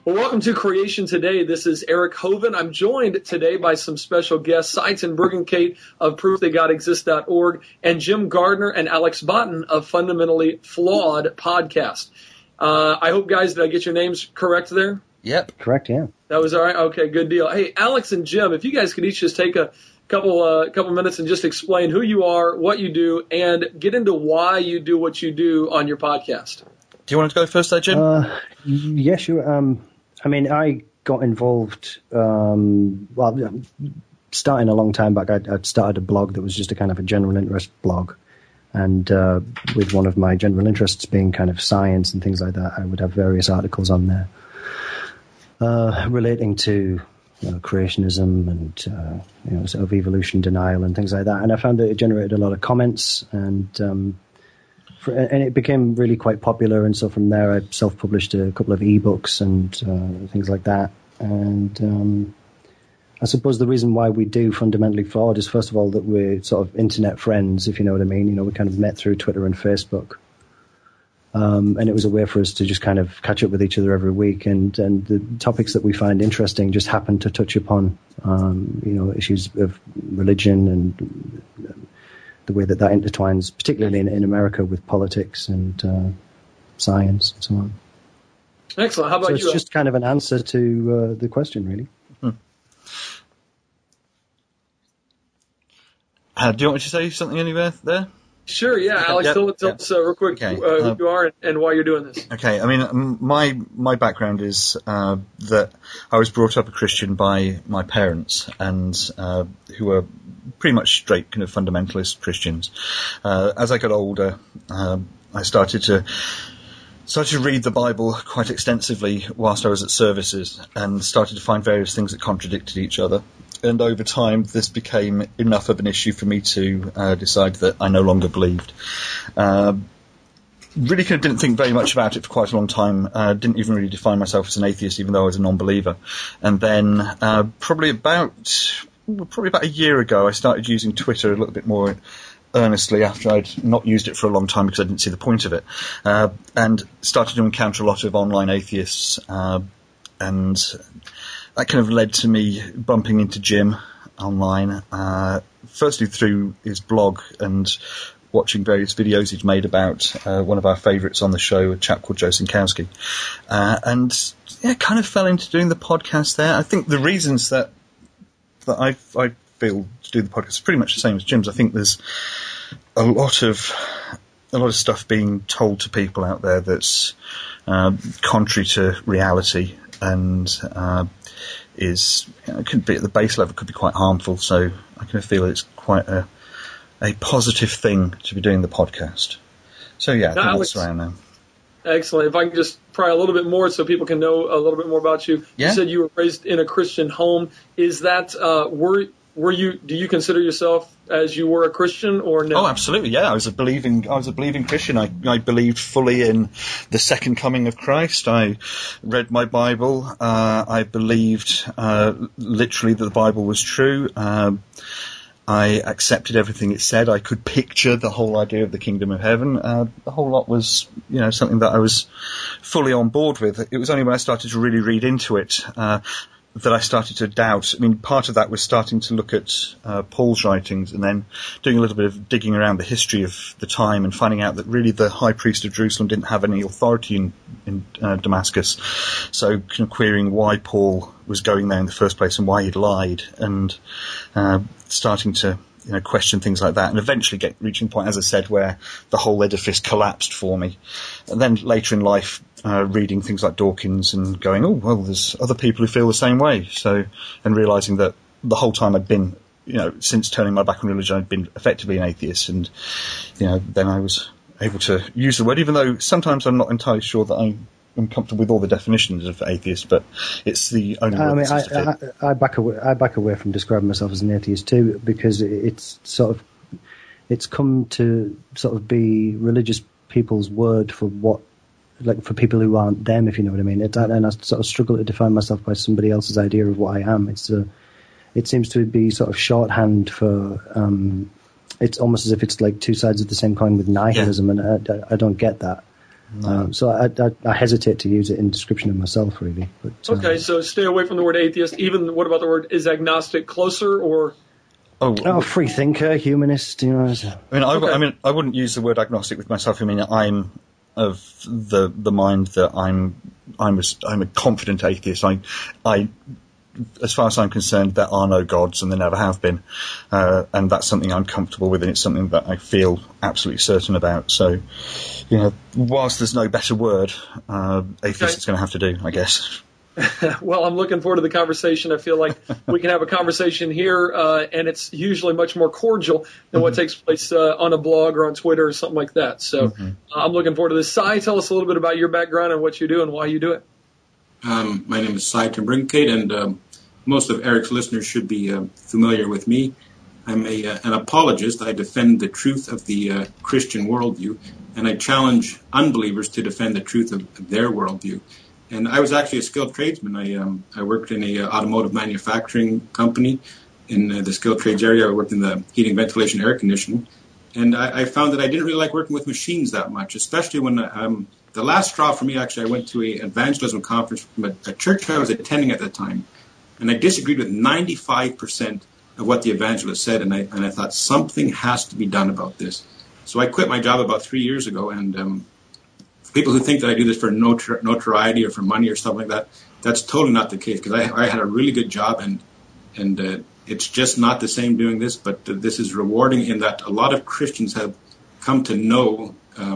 Well, welcome to Creation Today. This is Eric Hovind. I'm joined today by some special guests, Seitan Bruggencate of ProofThatGodExists.org and Jim Gardner and Alex Botten of Fundamentally Flawed podcast. I hope, guys, did I get your names correct there? Yep. Correct, yeah. That was all right? Okay, good deal. Hey, Alex and Jim, if you guys could each just take a couple minutes and just explain who you are, what you do, and get into why you do what you do on your podcast. Do you want to go first there, Jim? Yeah, sure. I got involved, starting a long time back. I'd started a blog that was just a kind of a general interest blog. And with one of my general interests being kind of science and things like that, I would have various articles on there relating to creationism and sort of evolution denial and things like that. And I found that it generated a lot of comments, and it became really quite popular. And so from there, I self-published a couple of ebooks and things like that. And I suppose the reason why we do Fundamentally Flawed is, first of all, that we're sort of internet friends, if you know what I mean. We kind of met through Twitter and Facebook. And it was a way for us to just kind of catch up with each other every week. And the topics that we find interesting just happen to touch upon, issues of religion and the way that intertwines, particularly in America, with politics and science and so on. Excellent. How about you? So it's just kind of an answer to the question, really. Do you want me to say something anywhere there? Sure, yeah. Alex, tell us real quick who you are and why you're doing this. Okay, I mean, my background is that I was brought up a Christian by my parents, and who were pretty much straight kind of fundamentalist Christians. As I got older, I started to read the Bible quite extensively whilst I was at services, and started to find various things that contradicted each other. And over time, this became enough of an issue for me to decide that I no longer believed. Really kind of didn't think very much about it for quite a long time. Didn't even really define myself as an atheist, even though I was a non-believer. And then probably about a year ago, I started using Twitter a little bit more earnestly after I'd not used it for a long time because I didn't see the point of it, and started to encounter a lot of online atheists, and that kind of led to me bumping into Jim online, firstly through his blog and watching various videos he'd made about one of our favourites on the show, a chap called Joe Sinkowski, and kind of fell into doing the podcast there. I think the reasons that I feel to do the podcast is pretty much the same as Jim's. I think there's a lot of stuff being told to people out there that's contrary to reality, and could be at the base level, could be quite harmful. So I kind of feel it's quite a positive thing to be doing the podcast. So I think that's where I am now. Excellent. If I can just pry a little bit more so people can know a little bit more about you. Yeah? You said you were raised in a Christian home. Is that do you consider yourself as you were a Christian or no? Oh, absolutely, yeah. I was a believing Christian. I believed fully in the second coming of Christ. I read my Bible. I believed literally that the Bible was true. I accepted everything it said. I could picture the whole idea of the kingdom of heaven. The whole lot was, something that I was fully on board with. It was only when I started to really read into it that I started to doubt. I mean, part of that was starting to look at Paul's writings and then doing a little bit of digging around the history of the time and finding out that really the high priest of Jerusalem didn't have any authority in Damascus. So kind of querying why Paul was going there in the first place and why he'd lied, and starting to question things like that, and eventually reaching a point, as I said, where the whole edifice collapsed for me. And then later in life, reading things like Dawkins and going, oh, well, there's other people who feel the same way. And realising that the whole time I'd been, since turning my back on religion, I'd been effectively an atheist. And, then I was able to use the word, even though sometimes I'm not entirely sure that I'm comfortable with all the definitions of atheist, but it's the only word that seems to fit. I back away from describing myself as an atheist too, because it's come to sort of be religious people's word for what, like, for people who aren't them, if you know what I mean. And I sort of struggle to define myself by somebody else's idea of what I am. It seems to be sort of shorthand for. It's almost as if it's like two sides of the same coin with nihilism, and I don't get that. No. So I hesitate to use it in description of myself, really. But, Okay, so stay away from the word atheist. Even, what about the word, is agnostic closer, or? Free thinker, humanist, you know. I mean, I wouldn't use the word agnostic with myself. I mean, I'm of the mind that I'm a confident atheist. I, as far as I'm concerned, there are no gods, and there never have been, and that's something I'm comfortable with, and it's something that I feel absolutely certain about. So, whilst there's no better word, atheist is going to have to do, I guess. Well, I'm looking forward to the conversation. I feel like we can have a conversation here, and it's usually much more cordial than what takes place on a blog or on Twitter or something like that. So I'm looking forward to this. Cy, tell us a little bit about your background and what you do and why you do it. My name is Cy Timbrinkate, and most of Eric's listeners should be familiar with me. I'm an apologist. I defend the truth of the Christian worldview, and I challenge unbelievers to defend the truth of their worldview. And I was actually a skilled tradesman. I worked in a automotive manufacturing company in the skilled trades area. I worked in the heating, ventilation, air conditioning. And I found that I didn't really like working with machines that much, especially when the last straw for me, actually, I went to an evangelism conference from a church I was attending at the time. And I disagreed with 95% of what the evangelist said. And I thought something has to be done about this. So I quit my job about 3 years ago. And people who think that I do this for notoriety or for money or something like that, that's totally not the case, because I had a really good job, and it's just not the same doing this, but this is rewarding in that a lot of Christians have come to know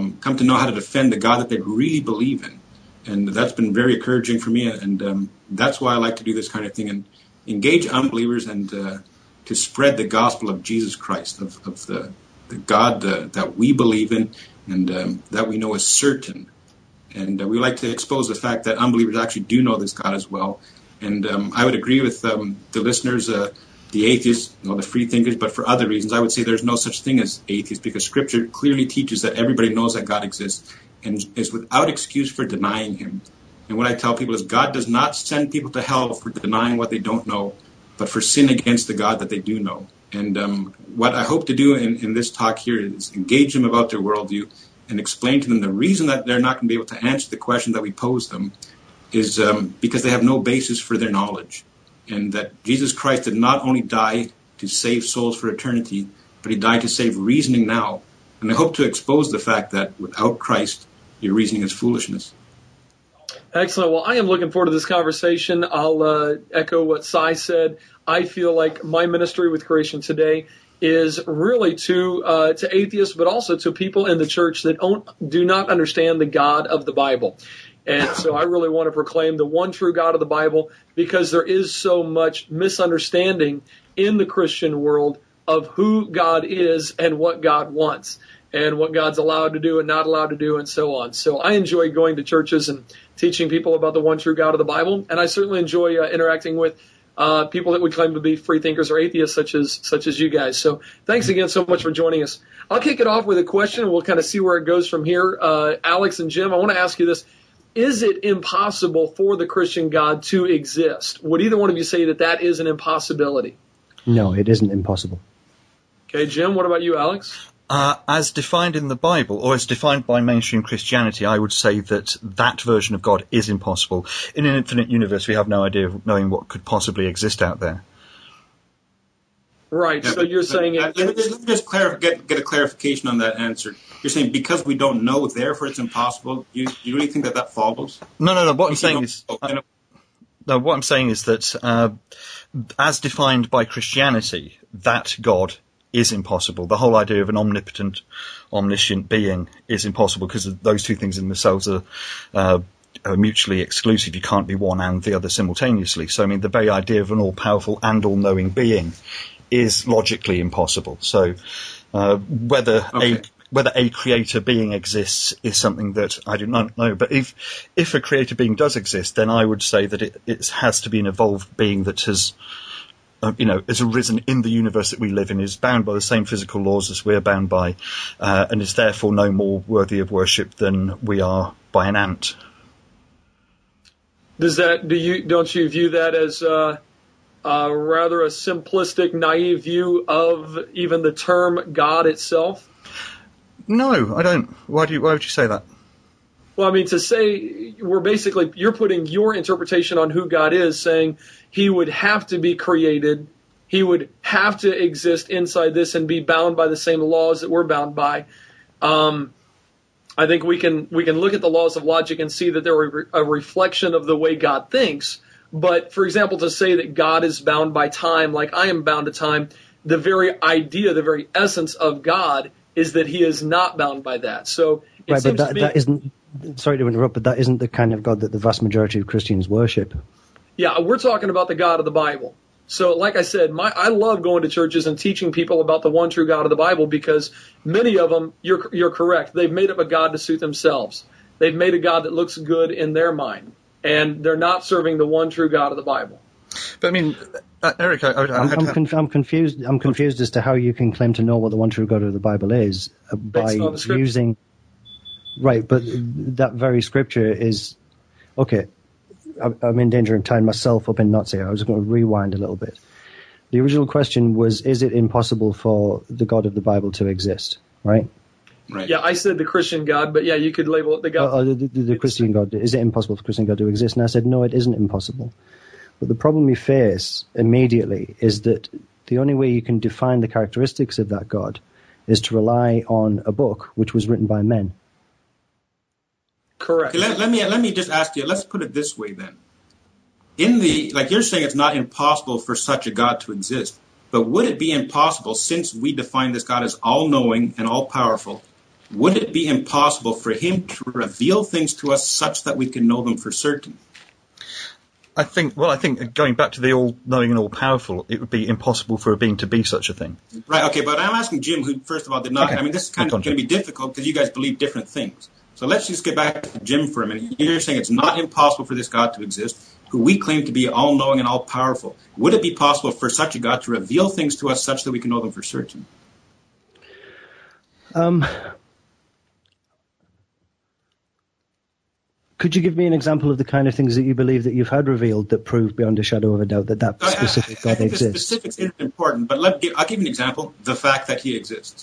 how to defend the God that they really believe in. And that's been very encouraging for me, and that's why I like to do this kind of thing and engage unbelievers and to spread the gospel of Jesus Christ, of the God that we believe in, and that we know is certain. And we like to expose the fact that unbelievers actually do know this God as well. And I would agree with the listeners, the atheists, the free thinkers, but for other reasons, I would say there's no such thing as atheists, because Scripture clearly teaches that everybody knows that God exists and is without excuse for denying him. And what I tell people is God does not send people to hell for denying what they don't know, but for sin against the God that they do know. And what I hope to do in this talk here is engage them about their worldview and explain to them the reason that they're not going to be able to answer the question that we pose them is because they have no basis for their knowledge. And that Jesus Christ did not only die to save souls for eternity, but he died to save reasoning now. And I hope to expose the fact that without Christ, your reasoning is foolishness. Excellent. Well, I am looking forward to this conversation. I'll echo what Cy said. I feel like my ministry with Creation Today is really to atheists, but also to people in the church that do not understand the God of the Bible. And so I really want to proclaim the one true God of the Bible, because there is so much misunderstanding in the Christian world of who God is and what God wants and what God's allowed to do and not allowed to do and so on. So I enjoy going to churches and teaching people about the one true God of the Bible. And I certainly enjoy interacting with people that would claim to be free thinkers or atheists such as you guys. So thanks again so much for joining us. I'll kick it off with a question, and we'll kind of see where it goes from here. Alex and Jim, I want to ask you this. Is it impossible for the Christian God to exist? Would either one of you say that is an impossibility? No, it isn't impossible. Okay, Jim, what about you, Alex? As defined in the Bible, or as defined by mainstream Christianity, I would say that version of God is impossible. In an infinite universe, we have no idea of knowing what could possibly exist out there. Right, so you're saying... Let me just get a clarification on that answer. You're saying because we don't know, therefore it's impossible? You really think that follows? No. What I'm saying is... what I'm saying is that as defined by Christianity, that God is impossible. The whole idea of an omnipotent, omniscient being is impossible, because those two things in themselves are mutually exclusive. You can't be one and the other simultaneously. So, I mean, the very idea of an all-powerful and all-knowing being is logically impossible. So, whether a creator being exists is something that I do not know. But if a creator being does exist, then I would say that it has to be an evolved being that has arisen in the universe that we live in, is bound by the same physical laws as we're bound by, and is therefore no more worthy of worship than we are by an ant. Don't you view that as rather a simplistic, naive view of even the term God itself? No, I don't. Why would you say that? Well, I mean, to say you're putting your interpretation on who God is, saying he would have to be created, he would have to exist inside this and be bound by the same laws that we're bound by. I think we can look at the laws of logic and see that they're a reflection of the way God thinks. But, for example, to say that God is bound by time like I am bound to time, the very idea, the very essence of God is that he is not bound by that. So it seems to me, that isn't, sorry to interrupt, but that isn't the kind of God that the vast majority of Christians worship. Yeah, we're talking about the God of the Bible. So like I said, I love going to churches and teaching people about the one true God of the Bible, because many of them, you're correct, they've made up a God to suit themselves. They've made a God that looks good in their mind, and they're not serving the one true God of the Bible. But I mean, Eric, I'm confused. I'm confused as to how you can claim to know what the one true God of the Bible is by using. Right, but that very scripture is okay. I'm in danger of tying myself up in knots here. I was going to rewind a little bit. The original question was: is it impossible for the God of the Bible to exist? Right. Right. Yeah, I said the Christian God, but yeah, you could label it the God. The Christian God. Is it impossible for Christian God to exist? And I said, no, it isn't impossible. But the problem you face immediately is that the only way you can define the characteristics of that God is to rely on a book which was written by men. Correct. Okay, let me just ask you. Let's put it this way then. Like you're saying, it's not impossible for such a God to exist. But would it be impossible, since we define this God as all-knowing and all-powerful, would it be impossible for him to reveal things to us such that we can know them for certain? I think going back to the all-knowing and all-powerful, it would be impossible for a being to be such a thing. Right, okay, but I'm asking Jim, who, first of all, did not... Okay. I mean, this is kind of going to be difficult because you guys believe different things. So let's just get back to Jim for a minute. You're saying it's not impossible for this God to exist, who we claim to be all-knowing and all-powerful. Would it be possible for such a God to reveal things to us such that we can know them for certain? Could you give me an example of the kind of things that you believe that you've had revealed that prove beyond a shadow of a doubt that specific God exists? I think the specifics isn't important, but I'll give you an example. The fact that he exists.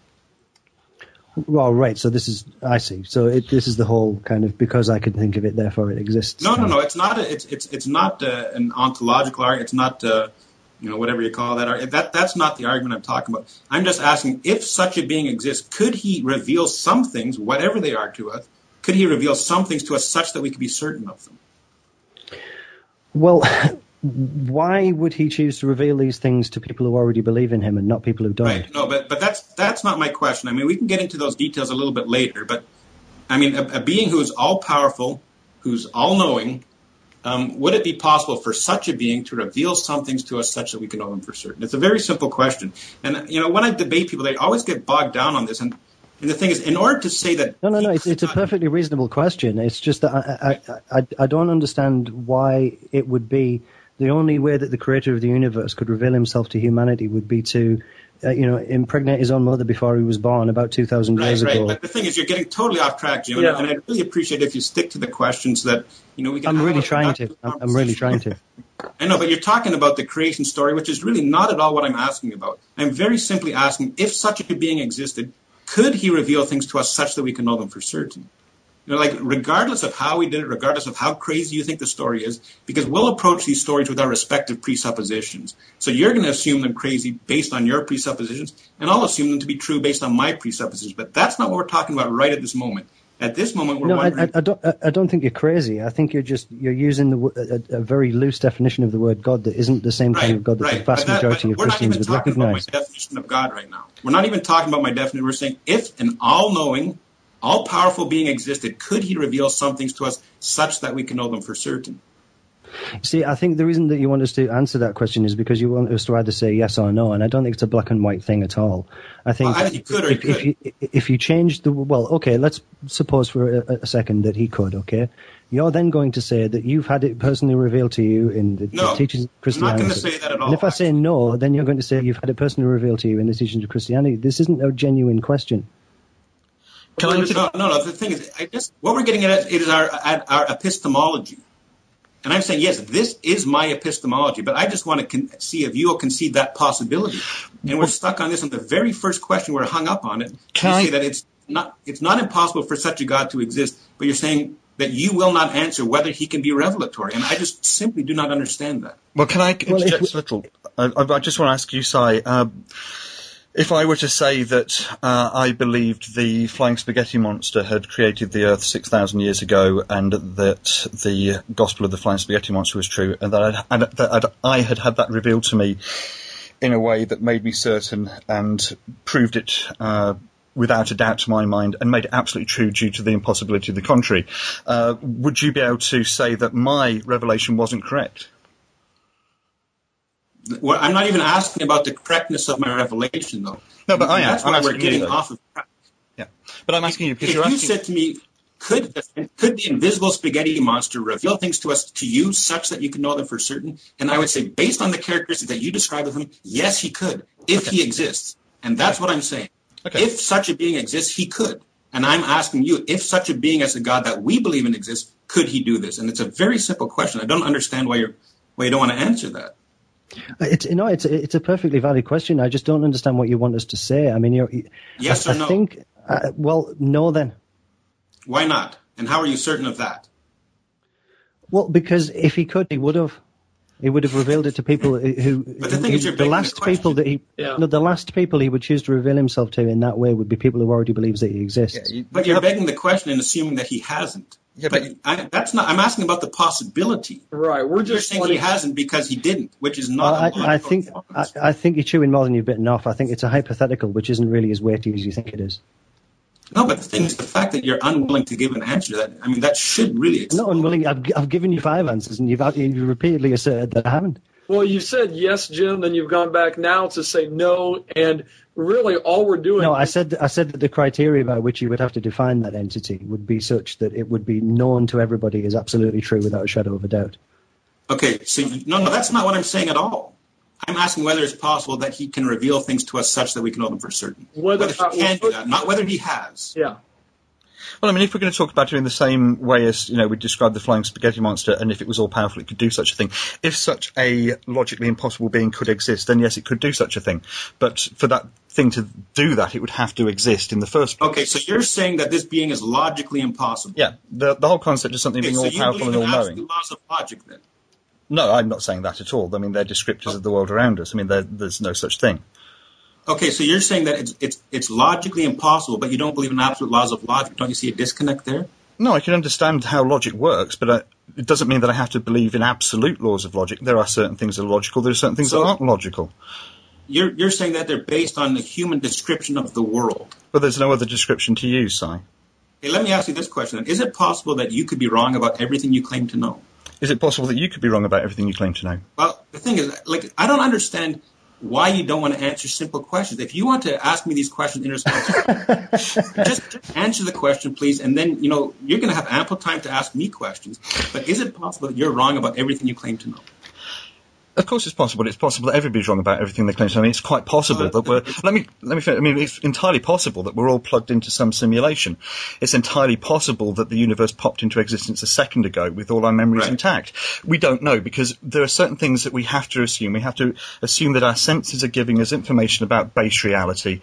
Well, right. So I see. So this is the whole kind of because I can think of it, therefore it exists. No. It's not. It's not an ontological argument. It's not. Whatever you call that. That's not the argument I'm talking about. I'm just asking if such a being exists, could he reveal some things, whatever they are to us? Could he reveal some things to us such that we could be certain of them? Well, why would he choose to reveal these things to people who already believe in him and not people who don't? Right. No, but that's not my question. I mean, we can get into those details a little bit later. But I mean, a being who is all powerful, who's all knowing, would it be possible for such a being to reveal some things to us such that we can know them for certain? It's a very simple question. And when I debate people, they always get bogged down on this. And the thing is, in order to say that... No, it's a perfectly reasonable question. It's just that I don't understand why it would be the only way that the creator of the universe could reveal himself to humanity would be to, impregnate his own mother before he was born about 2,000 years ago. Right, but the thing is, you're getting totally off track, Jim, and I'd really appreciate if you stick to the questions that, we can... I'm really trying to. I know, but you're talking about the creation story, which is really not at all what I'm asking about. I'm very simply asking, if such a being existed, could he reveal things to us such that we can know them for certain? Regardless of how he did it, regardless of how crazy you think the story is, because we'll approach these stories with our respective presuppositions. So you're going to assume them crazy based on your presuppositions, and I'll assume them to be true based on my presuppositions. But that's not what we're talking about right at this moment. At this moment, we're wondering... I don't think you're crazy. I think you're using a very loose definition of the word God that isn't the same kind of God that the vast majority of Christians would recognize. We're not even talking about my definition of God right now. We're not even talking about my definition. We're saying if an all-knowing, all-powerful being existed, could he reveal some things to us such that we can know them for certain? See, I think the reason that you want us to answer that question is because you want us to either say yes or no, and I don't think it's a black and white thing at all. I think if you change the... Well, okay, let's suppose for a second that he could, okay? You're then going to say that you've had it personally revealed to you in the teachings of Christianity. I'm not going to say that at all. And if I say no, then you're going to say you've had it personally revealed to you in the teachings of Christianity. This isn't a genuine question. No. The thing is, what we're getting at is our epistemology. And I'm saying, yes, this is my epistemology, but I just want to see if you will concede that possibility. And we're stuck on this on the very first question. We're hung up on it. You say that it's not impossible for such a God to exist, but you're saying that you will not answer whether he can be revelatory. And I just simply do not understand that. Well, can I interject a little? I just want to ask you, Si, if I were to say that I believed the flying spaghetti monster had created the Earth 6,000 years ago, and that the gospel of the flying spaghetti monster was true, and that I had had that revealed to me in a way that made me certain and proved it without a doubt to my mind, and made it absolutely true due to the impossibility of the contrary, would you be able to say that my revelation wasn't correct? Well, I'm not even asking about the correctness of my revelation, though. No, but I am. That's why we're getting off of track. Yeah, but I'm asking you because if you said to me, could the invisible spaghetti monster reveal things to us, to you, such that you can know them for certain? And I would say, based on the characteristics that you describe of him, yes, he could, if he exists. And that's what I'm saying. Okay. If such a being exists, he could. And I'm asking you, if such a being as a God that we believe in exists, could he do this? And it's a very simple question. I don't understand why you don't want to answer that. It's a perfectly valid question. I just don't understand what you want us to say. I mean, yes or no? I think, no then. Why not? And how are you certain of that? Well, because if he could, he would have. He would have revealed it to people who. But the last people he would choose to reveal himself to in that way would be people who already believes that he exists. Yeah, but you're begging the question and assuming that he hasn't. Yeah, but I'm asking about the possibility. Right. You're saying he hasn't because he didn't, which is not. I think you're chewing more than you're bitten off. I think it's a hypothetical, which isn't really as weighty as you think it is. No, but the thing is, the fact that you're unwilling to give an answer, that should really explain. Not unwilling. I've given you 5 answers, and you've repeatedly asserted that I haven't. Well, you said yes, Jim, then you've gone back now to say no, and really all we're doing... No, I said that the criteria by which you would have to define that entity would be such that it would be known to everybody as absolutely true without a shadow of a doubt. Okay, so no, that's not what I'm saying at all. I'm asking whether it's possible that he can reveal things to us such that we can know them for certain. Whether he can do that, not whether he has. Yeah. Well, I mean, if we're going to talk about it in the same way as, we described the flying spaghetti monster, and if it was all powerful, it could do such a thing. If such a logically impossible being could exist, then yes, it could do such a thing. But for that thing to do that, it would have to exist in the first place. Okay, so you're saying that this being is logically impossible. Yeah, the whole concept of something being all powerful and all knowing. So you believe in absolute laws of logic, then? No, I'm not saying that at all. I mean, they're descriptors of the world around us. I mean, there's no such thing. Okay, so you're saying that it's logically impossible, but you don't believe in absolute laws of logic. Don't you see a disconnect there? No, I can understand how logic works, but it doesn't mean that I have to believe in absolute laws of logic. There are certain things that are logical. There are certain things that aren't logical. You're saying that they're based on the human description of the world. But there's no other description to use, Si. Hey, let me ask you this question, then. Is it possible that you could be wrong about everything you claim to know? Is it possible that you could be wrong about everything you claim to know? Well, the thing is, I don't understand why you don't want to answer simple questions. If you want to ask me these questions in response, just answer the question, please, and then, you're going to have ample time to ask me questions. But is it possible that you're wrong about everything you claim to know? Of course it's possible. It's possible that everybody's wrong about everything they claim to know. I mean, it's quite possible that we're... Let me finish. I mean, it's entirely possible that we're all plugged into some simulation. It's entirely possible that the universe popped into existence a second ago with all our memories intact. We don't know, because there are certain things that we have to assume. We have to assume that our senses are giving us information about base reality.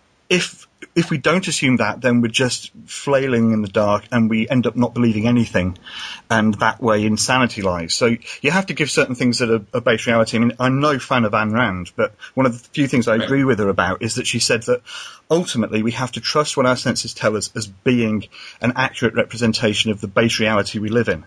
If we don't assume that, then we're just flailing in the dark and we end up not believing anything, and that way insanity lies. So you have to give certain things that are base reality. I mean, I'm no fan of Ayn Rand, but one of the few things I agree with her about is that she said that ultimately we have to trust what our senses tell us as being an accurate representation of the base reality we live in.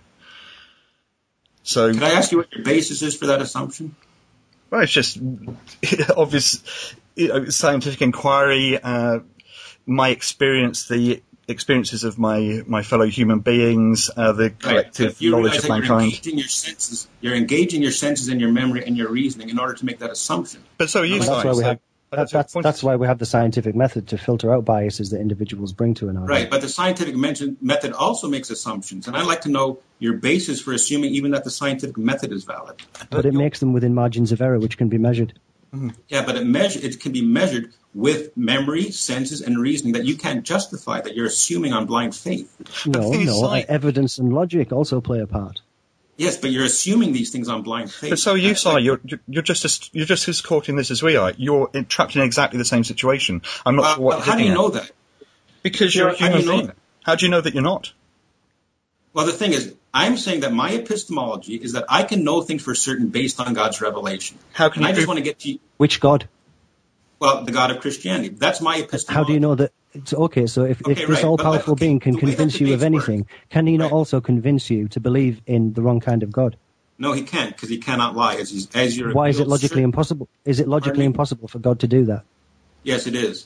So, can I ask you what your basis is for that assumption? Well, it's just obvious, scientific inquiry, my experience, the experiences of my fellow human beings, the collective knowledge of mankind. You're engaging your senses and your memory and your reasoning in order to make that assumption. But so are you. That's why we have the scientific method to filter out biases that individuals bring to an argument. Right, but the scientific method also makes assumptions, and I'd like to know your basis for assuming even that the scientific method is valid. But it makes them within margins of error, which can be measured. Mm-hmm. Yeah, but it can be measured with memory, senses, and reasoning that you can't justify, that you're assuming on blind faith. No, evidence and logic also play a part. Yes, but you're assuming these things on blind faith. But so are you, Si. You're just as caught in this as we are. You're trapped in exactly the same situation. I'm not sure what you're how do you know that? Because you're a human being. How do you know that you're not? Well, the thing is, I'm saying that my epistemology is that I can know things for certain based on God's revelation. How can I just want to get to which God? Well, the God of Christianity. That's my epistemology. How do you know that? It's okay, so if this all-powerful being can convince you of anything, can he not also convince you to believe in the wrong kind of God? No, he can't, because he cannot lie. As you're Why is it logically impossible? Is it logically impossible for God to do that? Yes, it is.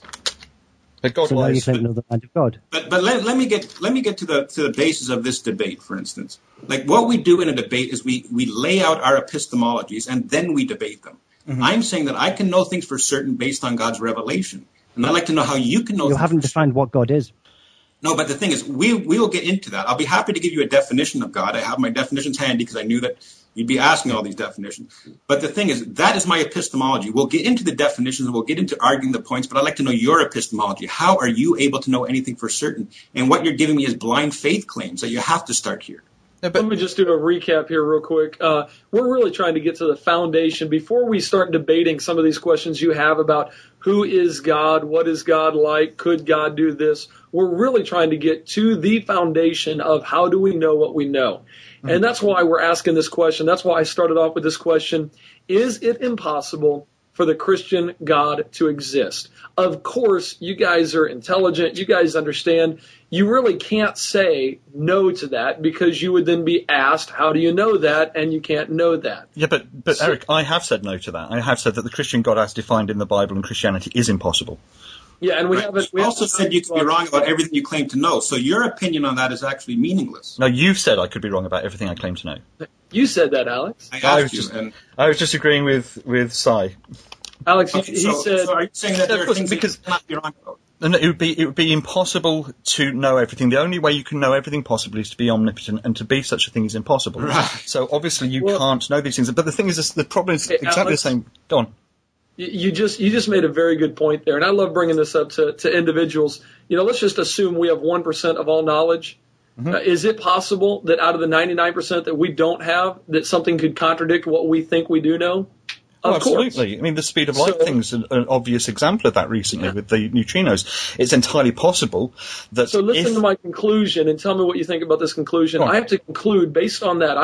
God so now you claim another kind of God. But let me get to the basis of this debate. For instance, like what we do in a debate is we lay out our epistemologies and then we debate them. Mm-hmm. I'm saying that I can know things for certain based on God's revelation, and I'd like to know how you can know. You haven't defined what God is. No, but the thing is, we will get into that. I'll be happy to give you a definition of God. I have my definitions handy because I knew that you'd be asking all these definitions. But the thing is, that is my epistemology. We'll get into the definitions and we'll get into arguing the points, but I'd like to know your epistemology. How are you able to know anything for certain? And what you're giving me is blind faith claims that you have to start here. Let me just do a recap here real quick. We're really trying to get to the foundation before we start debating some of these questions you have about who is God, what is God like, could God do this. We're really trying to get to the foundation of how do we know what we know. Mm-hmm. And that's why we're asking this question. That's why I started off with this question. Is it impossible for the Christian God to exist? Of course, you guys are intelligent. You guys understand. You really can't say no to that because you would then be asked, how do you know that? And you can't know that. Yeah, but so, Eric, I have said no to that. I have said that the Christian God as defined in the Bible and Christianity is impossible. Yeah, and we also said you could be wrong about everything you claim to know. So your opinion on that is actually meaningless. No, you've said I could be wrong about everything I claim to know. You said that, Alex. I was just agreeing with Si. Alex, he said. So are you saying that there are things because, you cannot be wrong about? And it would be impossible to know everything. The only way you can know everything possibly is to be omnipotent, and to be such a thing is impossible. Right. So obviously you can't know these things. But the thing is, the problem is exactly Alex, the same. Go on. You just made a very good point there, and I love bringing this up to individuals. Let's just assume we have 1% of all knowledge. Mm-hmm. Is it possible that out of the 99% that we don't have, that something could contradict what we think we do know? Of absolutely. Course. I mean, the speed of light thing's an obvious example of that recently with the neutrinos. It's entirely possible that. So listen to my conclusion and tell me what you think about this conclusion. I have to conclude, based on that,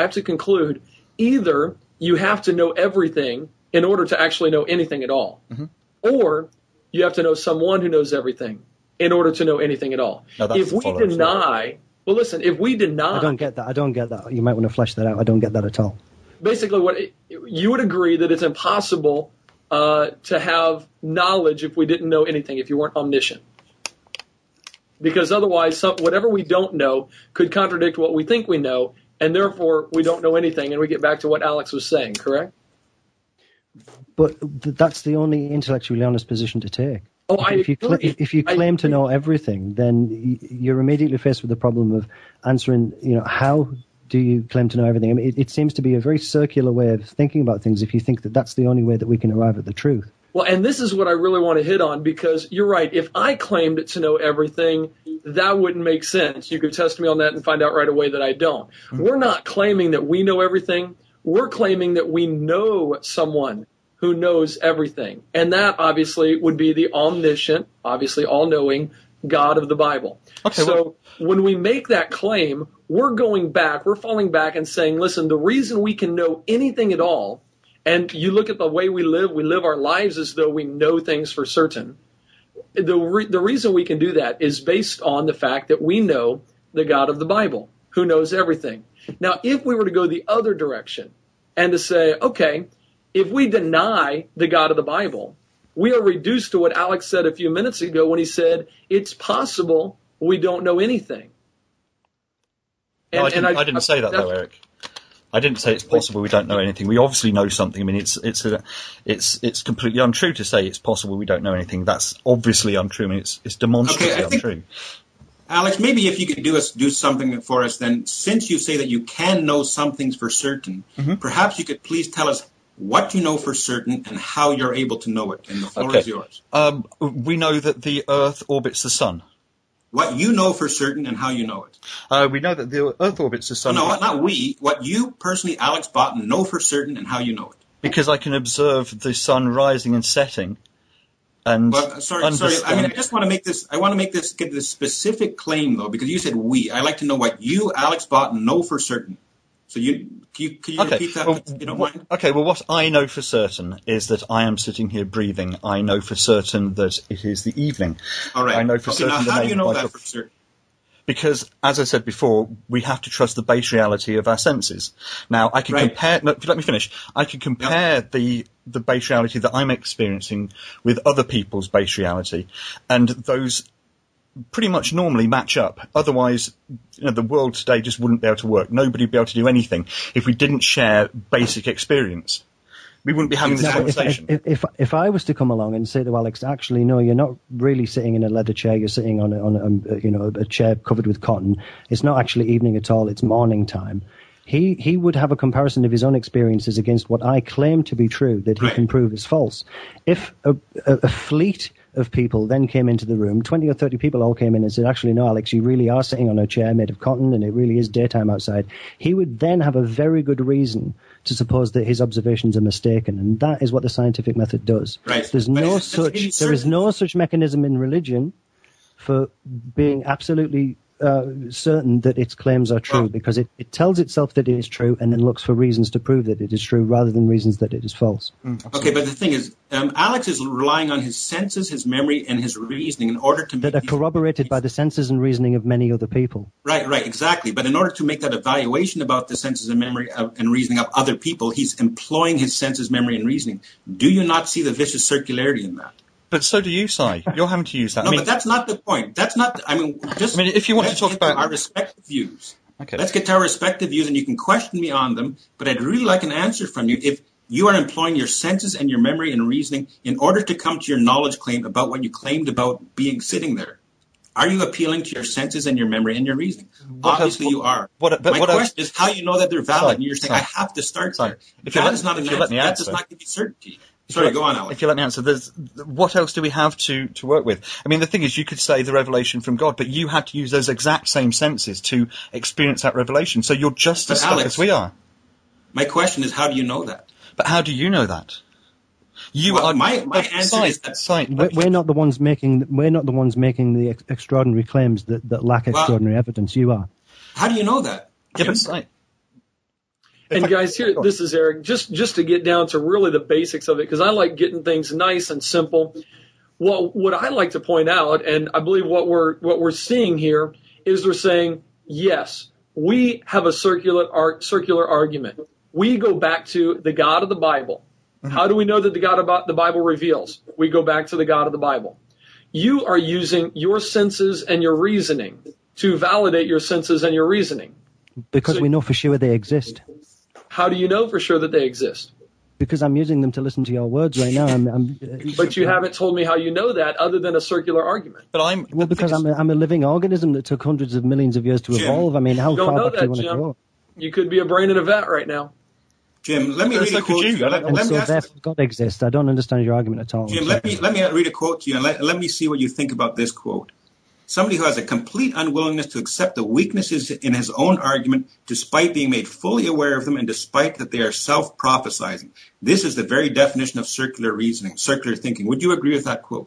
either you have to know everything in order to actually know anything at all, mm-hmm. or you have to know someone who knows everything in order to know anything at all. If we deny, if we deny... I don't get that. You might want to flesh that out. I don't get that at all. Basically, you would agree that it's impossible to have knowledge if we didn't know anything, if you weren't omniscient. Because otherwise, whatever we don't know could contradict what we think we know, and therefore we don't know anything, and we get back to what Alex was saying, correct? But that's the only intellectually honest position to take. If you claim to know everything, then you're immediately faced with the problem of answering, how do you claim to know everything? I mean, it seems to be a very circular way of thinking about things if you think that that's the only way that we can arrive at the truth. Well, and this is what I really want to hit on, because you're right. If I claimed to know everything, that wouldn't make sense. You could test me on that and find out right away that I don't. Mm-hmm. We're not claiming that we know everything. We're claiming that we know someone who knows everything. And that obviously would be the omniscient, obviously all-knowing God of the Bible. Okay, so when we make that claim, we're falling back and saying, listen, the reason we can know anything at all, and you look at the way we live our lives as though we know things for certain. The reason we can do that is based on the fact that we know the God of the Bible, who knows everything. Now, if we were to go the other direction and to say, okay, if we deny the God of the Bible, we are reduced to what Alex said a few minutes ago when he said, it's possible we don't know anything. I didn't say that, though, Eric. I didn't say it's possible we don't know anything. We obviously know something. I mean, it's completely untrue to say it's possible we don't know anything. That's obviously untrue. I mean, it's demonstrably untrue. Alex, maybe if you could do something for us, then, since you say that you can know some things for certain, mm-hmm. perhaps you could please tell us what you know for certain and how you're able to know it. And the floor is yours. We know that the Earth orbits the Sun. What you know for certain and how you know it. We know that the Earth orbits the sun. No, not we. What you personally, Alex Botten, know for certain and how you know it. Because I can observe the sun rising and setting. And sorry. I mean, I just want to make this. I want to get this specific claim though, because you said we. I like to know what you, Alex Botten, know for certain. So can you repeat that if you don't mind? Okay. Well, what I know for certain is that I am sitting here breathing. I know for certain that it is the evening. All right. I know for certain. Now, how do you know that for certain? Because, as I said before, we have to trust the base reality of our senses. Now, I can compare. No, let me finish. I can compare the base reality that I'm experiencing with other people's base reality, and those pretty much normally match up. Otherwise, the world today just wouldn't be able to work. Nobody would be able to do anything if we didn't share basic experience. We wouldn't be having this conversation. If I was to come along and say to Alex, actually, no, you're not really sitting in a leather chair. You're sitting on a chair covered with cotton. It's not actually evening at all. It's morning time. He would have a comparison of his own experiences against what I claim to be true that he can prove is false. If a fleet of people then came into the room, 20 or 30 people all came in and said, actually, no, Alex, you really are sitting on a chair made of cotton and it really is daytime outside, he would then have a very good reason to suppose that his observations are mistaken. And that is what the scientific method does. Right. There is no such mechanism in religion for being absolutely certain that its claims are true, because it tells itself that it is true and then looks for reasons to prove that it is true rather than reasons that it is false. Okay, but the thing is, Alex is relying on his senses, his memory, and his reasoning in order to make that are corroborated by the senses and reasoning of many other people. Right, exactly. But in order to make that evaluation about the senses and memory and reasoning of other people, he's employing his senses, memory, and reasoning. Do you not see the vicious circularity in that? But so do you, Si. You're having to use that. No, but that's not the point. That's not. If you want to talk about our respective views, okay. Let's get to our respective views, and you can question me on them. But I'd really like an answer from you. If you are employing your senses and your memory and reasoning in order to come to your knowledge claim about what you claimed about being sitting there, are you appealing to your senses and your memory and your reasoning? Obviously, you are. My question is how you know that they're valid. And you're saying, I have to start there. That does not give you certainty. Sorry, go on, Alex. If you let me answer, what else do we have to work with? I mean, the thing is, you could say the revelation from God, but you had to use those exact same senses to experience that revelation. So you're just as stuck as we are. My question is, how do you know that? But how do you know that? My answer is that we're not the ones making the extraordinary claims that lack extraordinary evidence. You are. How do you know that? Yeah, but And guys, this is Eric. Just to get down to really the basics of it, because I like getting things nice and simple. What I like to point out, and I believe what we're seeing here is they're saying, yes, we have a circular argument. We go back to the God of the Bible. Mm-hmm. How do we know that the God of the Bible reveals? We go back to the God of the Bible. You are using your senses and your reasoning to validate your senses and your reasoning. Because we know for sure they exist. How do you know for sure that they exist? Because I'm using them to listen to your words right now. But you haven't told me how you know that, other than a circular argument. Because I'm a living organism that took hundreds of millions of years to evolve. I mean, how far back do you want to go? You could be a brain in a vat right now. Jim, let me read a quote to you. Therefore God exists. I don't understand your argument at all. Jim, let me read a quote to you, and let me see what you think about this quote. Somebody who has a complete unwillingness to accept the weaknesses in his own argument, despite being made fully aware of them, and despite that they are self-prophesizing. This is the very definition of circular reasoning, circular thinking. Would you agree with that quote?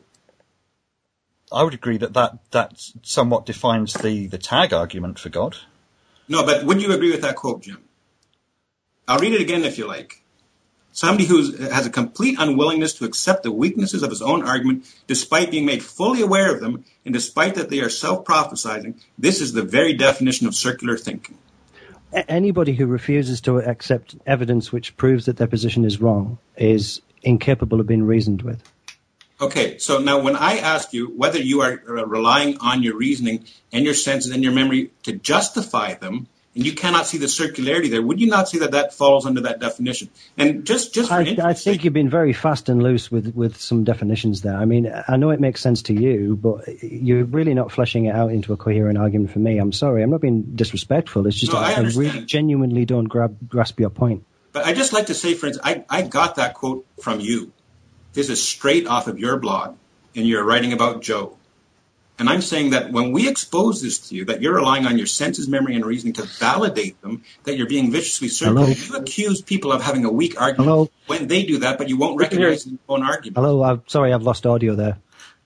I would agree that somewhat defines the tag argument for God. No, but would you agree with that quote, Jim? I'll read it again if you like. Somebody who has a complete unwillingness to accept the weaknesses of his own argument, despite being made fully aware of them, and despite that they are self-prophesizing, this is the very definition of circular thinking. Anybody who refuses to accept evidence which proves that their position is wrong is incapable of being reasoned with. Okay, so now when I ask you whether you are relying on your reasoning and your senses and your memory to justify them, and you cannot see the circularity there, would you not say that falls under that definition? And just for I think you've been very fast and loose with some definitions there. I mean, I know it makes sense to you, but you're really not fleshing it out into a coherent argument for me. I'm sorry, I'm not being disrespectful. It's just I really genuinely don't grasp your point. But I just like to say, for instance, I got that quote from you. This is straight off of your blog, and you're writing about Joe. And I'm saying that when we expose this to you, that you're relying on your senses, memory, and reasoning to validate them, that you're being viciously circular. You accuse people of having a weak argument when they do that, but you won't recognize your own argument. Hello, sorry, I've lost audio there.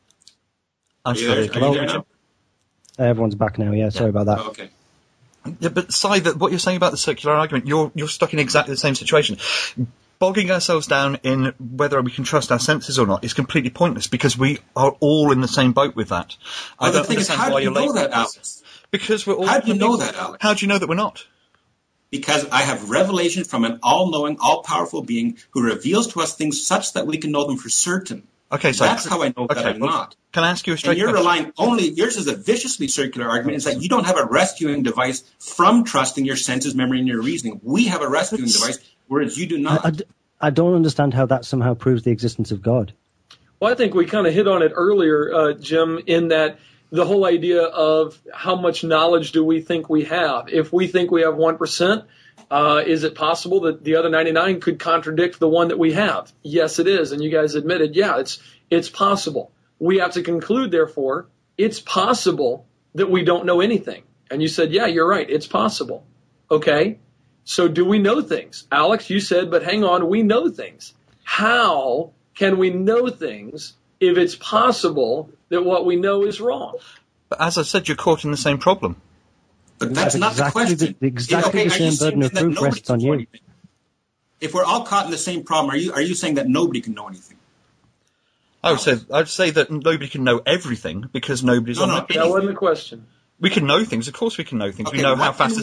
Are you there now? Everyone's back now, yeah, sorry about that. Oh, okay. Yeah, but Si, what you're saying about the circular argument, you're stuck in exactly the same situation. Bogging ourselves down in whether we can trust our senses or not is completely pointless because we are all in the same boat with that. Well, the thing is, how do you know that, Alex? Because we're all. How do you know that, Alex? How do you know that we're not? Because I have revelation from an all-knowing, all-powerful being who reveals to us things such that we can know them for certain. Okay, so that's how I know that I'm not. Can I ask you a straight question? And you're relying only, yours is a viciously circular argument, is that you don't have a rescuing device from trusting your senses, memory, and your reasoning. We have a rescuing device, whereas you do not. I don't understand how that somehow proves the existence of God. Well, I think we kind of hit on it earlier, Jim, in that the whole idea of how much knowledge do we think we have. If we think we have 1%, is it possible that the other 99 could contradict the one that we have? Yes, it is. And you guys admitted, yeah, it's possible. We have to conclude, therefore, it's possible that we don't know anything. And you said, yeah, you're right. It's possible. Okay. So do we know things? Alex, you said, but hang on, we know things. How can we know things if it's possible that what we know is wrong? But as I said, you're caught in the same problem. But that's not the question. Exactly the same burden of proof rests on you. If we're all caught in the same problem, are you saying that nobody can know anything? I'd say that nobody can know everything because nobody's on that wasn't the question. We can know things. Of course we can know things. Okay, we know how fast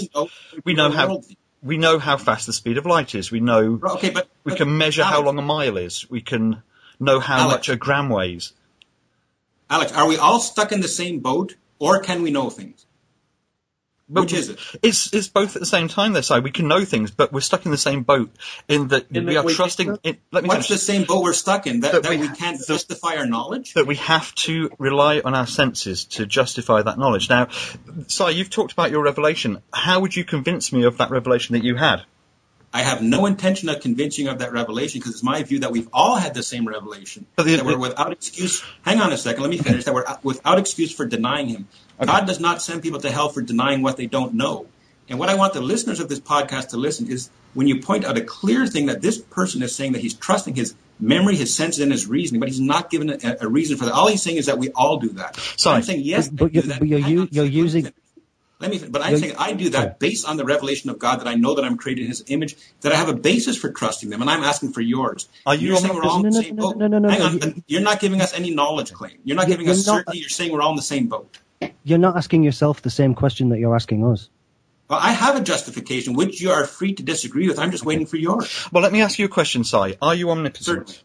we know how fast the speed of light is. We know we can measure how long a mile is. We can know how much a gram weighs. Alex, are we all stuck in the same boat, or can we know things? Which is it? It's both at the same time, though, Si. We can know things, but we're stuck in the same boat in that we are trusting... What's the same boat we're stuck in? That we can't justify our knowledge? That we have to rely on our senses to justify that knowledge. Now, Si, you've talked about your revelation. How would you convince me of that revelation that you had? I have no intention of convincing you of that revelation because it's my view that we've all had the same revelation. That we're without excuse. Hang on a second, let me finish. That we're without excuse for denying him. Okay. God does not send people to hell for denying what they don't know. And what I want the listeners of this podcast to listen is when you point out a clear thing that this person is saying that he's trusting his memory, his senses, and his reasoning, but he's not given a reason for that. All he's saying is that we all do that. Sorry. I'm saying yes, but you're using... But I'm saying I do that based on the revelation of God, that I know that I'm created in his image, that I have a basis for trusting them, and I'm asking for yours. You're saying we're all in the same boat. Hang on, but you're not giving us any knowledge claim. You're not giving us certainty. You're saying we're all in the same boat. You're not asking yourself the same question that you're asking us. Well, I have a justification, which you are free to disagree with. I'm just waiting for yours. Well, let me ask you a question, Si. Are you omnipotent? Certainly.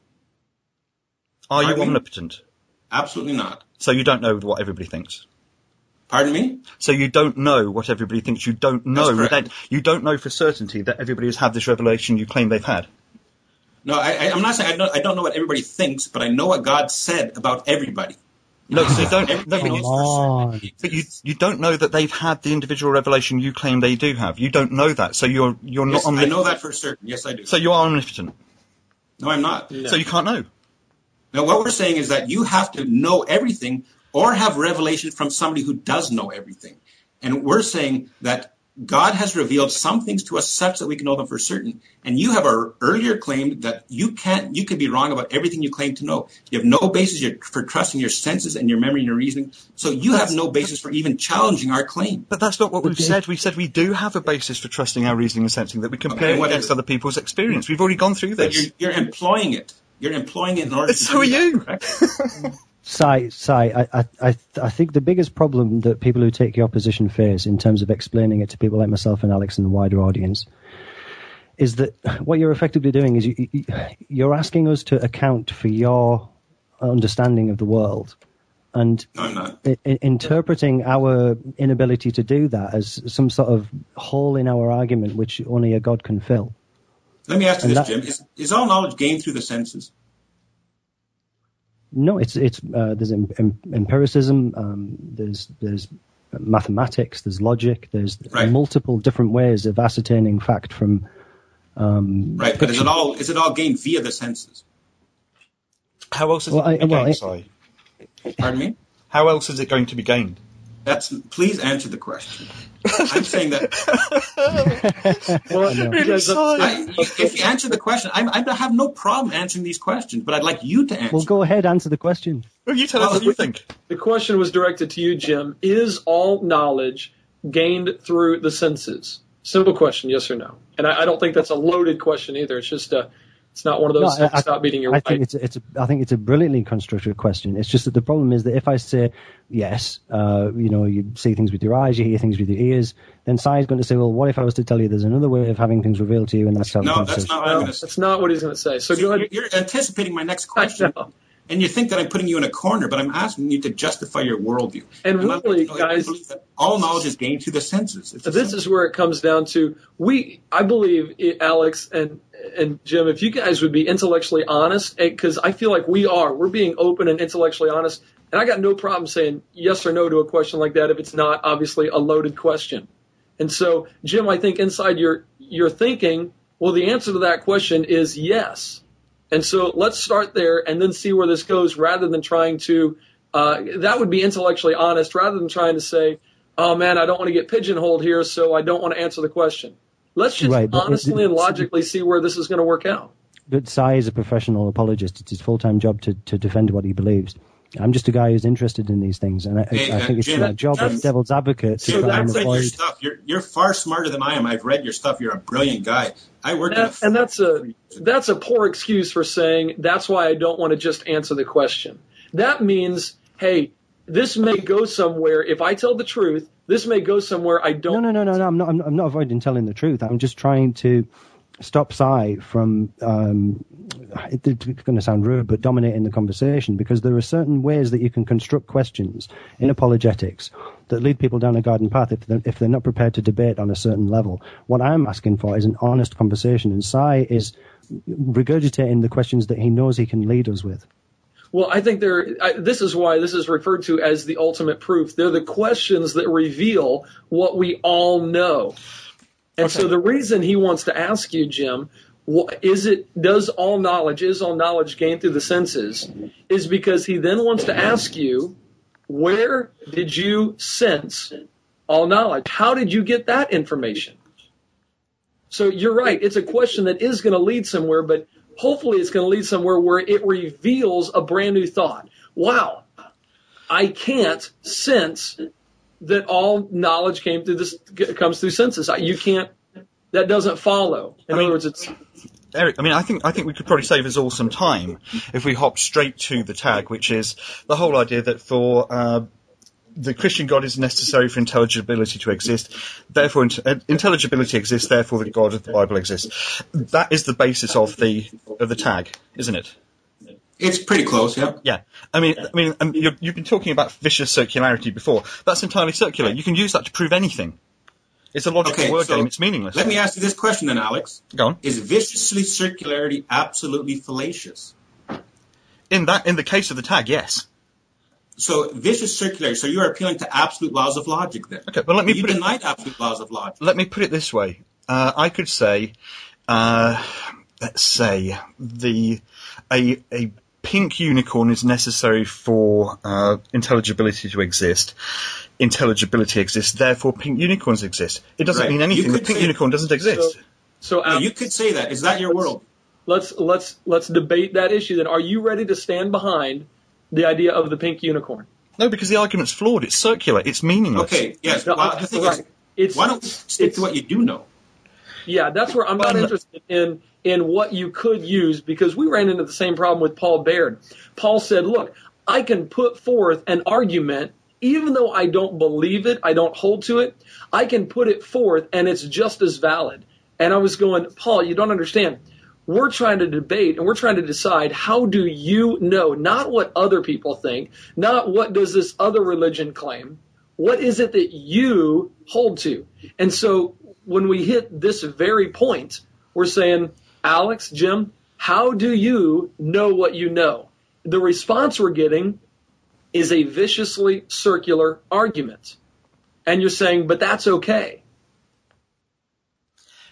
Are you omnipotent? Absolutely not. So you don't know what everybody thinks? Pardon me? So you don't know what everybody thinks. You don't know that you don't know for certainty that everybody has had this revelation you claim they've had. No, I'm not saying I don't know what everybody thinks, but I know what God said about everybody. No, so you don't. But you don't know that they've had the individual revelation you claim they do have. You don't know that, so you're not omnipotent. I know that for certain. Yes, I do. So you are omnipotent. No, I'm not. No. So you can't know. No, what we're saying is that you have to know everything or have revelation from somebody who does know everything. And we're saying that God has revealed some things to us such that we can know them for certain. And you have our earlier claim that you could be wrong about everything you claim to know. You have no basis for trusting your senses and your memory and your reasoning. So you have no basis for even challenging our claim. But that's not what we've said. We said we do have a basis for trusting our reasoning and sensing, that we compare against other people's experience. We've already gone through this. But you're employing it. You're employing it in order to... So are you. Si, I think the biggest problem that people who take your position face in terms of explaining it to people like myself and Alex and the wider audience is that what you're effectively doing is you're asking us to account for your understanding of the world and interpreting our inability to do that as some sort of hole in our argument which only a God can fill. Let me ask you this, Jim. Is all knowledge gained through the senses? No, there's empiricism, there's mathematics, there's logic, there's multiple different ways of ascertaining fact from. Right, but is it all gained via the senses? How else is it gained? Sorry. Pardon me? How else is it going to be gained? Please answer the question. I'm saying that. Well, if you answer the question, I have no problem answering these questions, but I'd like you to answer. Well, go ahead, answer the question. Well, you tell us what you think. The question was directed to you, Jim. Is all knowledge gained through the senses? Simple question, yes or no? And I don't think that's a loaded question either. It's just it's not one of those. Stop beating your. I think it's a brilliantly constructed question. It's just that the problem is that if I say yes, you see things with your eyes, you hear things with your ears, then Sai is going to say, well, what if I was to tell you there's another way of having things revealed to you, and that's how. No, that's not what I'm going to say. That's not what he's going to say. So go ahead. You're anticipating my next question. And you think that I'm putting you in a corner, but I'm asking you to justify your worldview. And really, guys, all knowledge is gained through the senses. This is where it comes down to. I believe, Alex and Jim, if you guys would be intellectually honest, because I feel like we're being open and intellectually honest, and I got no problem saying yes or no to a question like that if it's not obviously a loaded question. And so, Jim, I think inside you're thinking, well, the answer to that question is yes. And so let's start there and then see where this goes rather than trying to, that would be intellectually honest rather than trying to say, oh man, I don't want to get pigeonholed here, so I don't want to answer the question. Let's just honestly and logically see where this is going to work out. But Sai is a professional apologist. It's his full-time job to defend what he believes. I'm just a guy who's interested in these things, and I think it's my job as devil's advocate to try and avoid. Your stuff. You're far smarter than I am. I've read your stuff. You're a brilliant guy. I work and that's a poor excuse for saying that's why I don't want to just answer the question. That means, hey, this may go somewhere. If I tell the truth, this may go somewhere I don't. No. I'm not avoiding telling the truth. I'm just trying to stop Sai from, it's going to sound rude, but dominating the conversation, because there are certain ways that you can construct questions in apologetics that lead people down a garden path if they're not prepared to debate on a certain level. What I'm asking for is an honest conversation, and Sai is regurgitating the questions that he knows he can lead us with. Well, I think this is why this is referred to as the ultimate proof. They're the questions that reveal what we all know. And so the reason he wants to ask you, Jim, is all knowledge gained through the senses, is because he then wants to ask you, where did you sense all knowledge? How did you get that information? So you're right. It's a question that is going to lead somewhere, but hopefully it's going to lead somewhere where it reveals a brand new thought. Wow, I can't sense that all knowledge comes through senses. You can't. That doesn't follow. In other words, it's. Eric, I think we could probably save us all some time if we hop straight to the tag, which is the whole idea that for the Christian God is necessary for intelligibility to exist. Therefore, intelligibility exists. Therefore, the God of the Bible exists. That is the basis of the tag, isn't it? It's pretty close, yeah. Yeah. You've been talking about vicious circularity before. That's entirely circular. You can use that to prove anything. It's a logical word game. It's meaningless. Let me ask you this question then, Alex. Go on. Is viciously circularity absolutely fallacious? In the case of the tag, yes. So vicious circularity. So you are appealing to absolute laws of logic then. Okay, well you denied absolute laws of logic. Let me put it this way. I could say, let's say a pink unicorn is necessary for intelligibility to exist. Intelligibility exists, therefore pink unicorns exist. It doesn't mean anything. The pink unicorn doesn't exist. So you could say that. Is that your world? Let's debate that issue then. Are you ready to stand behind the idea of the pink unicorn? No, because the argument's flawed. It's circular. It's meaningless. Okay, yes. No, the thing is, why don't we stick to what you do know? Yeah, that's where I'm not interested in what you could use, because we ran into the same problem with Paul Baird. Paul said, look, I can put forth an argument, even though I don't believe it, I don't hold to it, I can put it forth and it's just as valid. And I was going, Paul, you don't understand. We're trying to debate and we're trying to decide, how do you know, not what other people think, not what does this other religion claim, what is it that you hold to? And so when we hit this very point, we're saying, Alex, Jim, how do you know what you know? The response we're getting is a viciously circular argument. And you're saying, but that's okay.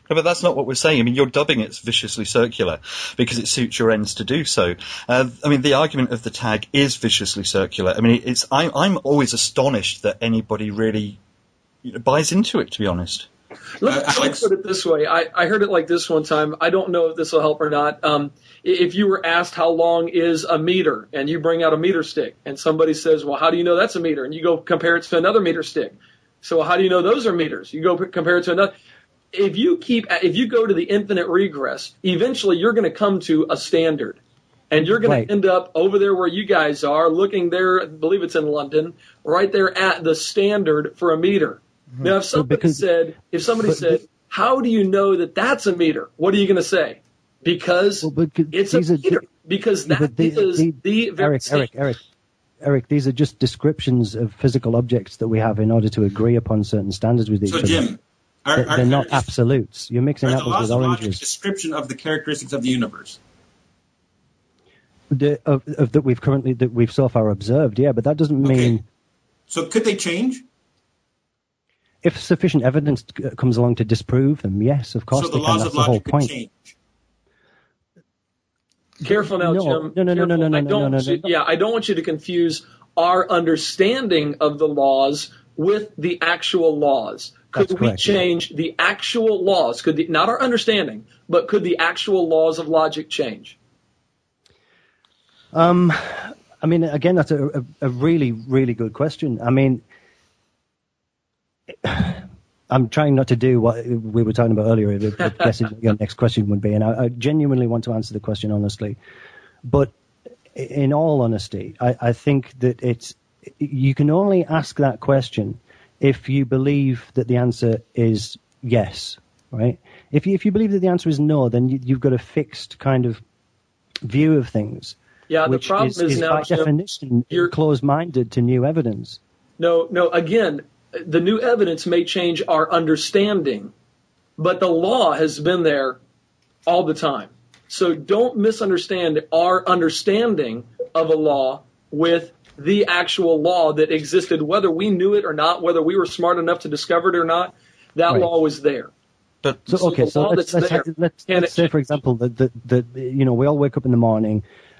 No, but that's not what we're saying. I mean, you're dubbing it viciously circular because it suits your ends to do so. I mean, the argument of the tag is viciously circular. I mean, I'm always astonished that anybody really buys into it, to be honest. Let's put it this way. I heard it like this one time. I don't know if this will help or not. If you were asked how long is a meter, and you bring out a meter stick, and somebody says, well, how do you know that's a meter? And you go compare it to another meter stick. So how do you know those are meters? You go compare it to another. If you go to the infinite regress, eventually you're going to come to a standard. And you're going to end up over there where you guys are, looking there, I believe it's in London, right there at the standard for a meter. Mm-hmm. Now, if somebody said, how do you know that that's a meter? What are you going to say? Because it's a meter. Because that is the very Eric, these are just descriptions of physical objects that we have in order to agree upon certain standards with each other. So, Jim, they're not absolutes. You're mixing apples with oranges. Description of the characteristics of the universe. That we've so far observed, yeah, but that doesn't mean. So could they change? If sufficient evidence comes along to disprove them, yes, of course. So the laws of logic could change. Careful now, Jim. No. I don't want you to confuse our understanding of the laws with the actual laws. Could we change the actual laws? Not our understanding, but could the actual laws of logic change? I mean, again, that's a really, really good question. I mean, I'm trying not to do what we were talking about earlier, guessing what your next question would be, and I genuinely want to answer the question honestly. But in all honesty, I think that you can only ask that question if you believe that the answer is yes, right? If you believe that the answer is no, then you've got a fixed kind of view of things. Yeah, the problem is now, by definition, you're closed-minded to new evidence. No, again, the new evidence may change our understanding, but the law has been there all the time. So don't misunderstand our understanding of a law with the actual law that existed, whether we knew it or not, whether we were smart enough to discover it or not. That law was there. But let's say, for example, that we all wake up in the morning.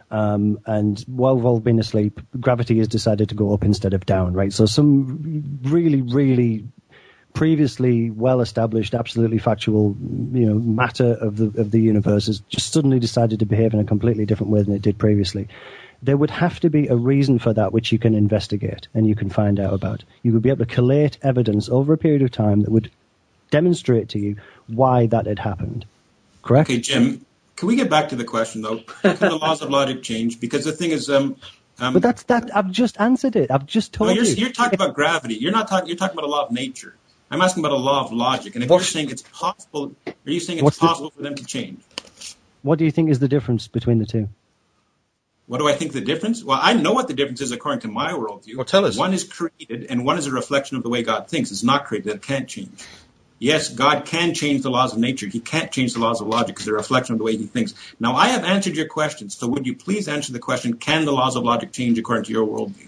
And while we've all been asleep, gravity has decided to go up instead of down, right? So some really, really previously well-established, absolutely factual, matter of the universe has just suddenly decided to behave in a completely different way than it did previously. There would have to be a reason for that which you can investigate and you can find out about. You would be able to collate evidence over a period of time that would demonstrate to you why that had happened. Correct? Okay, Jim. Can we get back to the question, though? Can the laws of logic change? Because the thing is, but that's that. I've just answered it. I've just told you. You're talking about gravity. You're talking about a law of nature. I'm asking about a law of logic. And if you're saying it's possible, are you saying it's possible for them to change? What do you think is the difference between the two? What do I think the difference? Well, I know what the difference is according to my worldview. Well, tell us. One is created, and one is a reflection of the way God thinks. It's not created. It can't change. Yes, God can change the laws of nature. He can't change the laws of logic because they're a reflection of the way he thinks. Now, I have answered your question, so would you please answer the question, can the laws of logic change according to your worldview?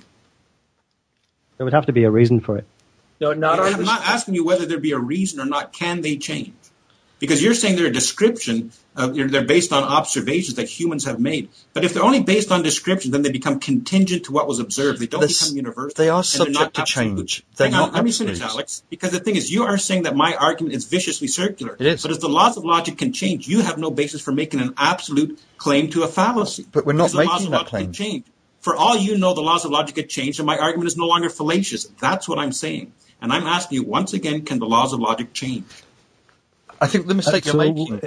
There would have to be a reason for it. No, I'm not asking you whether there be a reason or not. Can they change? Because you're saying they're a description, they're based on observations that humans have made. But if they're only based on description, then they become contingent to what was observed. They don't become universal. They are subject to change. Hang on, let me finish, Alex. Because the thing is, you are saying that my argument is viciously circular. It is. But if the laws of logic can change, you have no basis for making an absolute claim to a fallacy. But we're not making that claim. Change. For all you know, the laws of logic have changed, and my argument is no longer fallacious. That's what I'm saying. And I'm asking you once again, can the laws of logic change? I think the mistake you're making...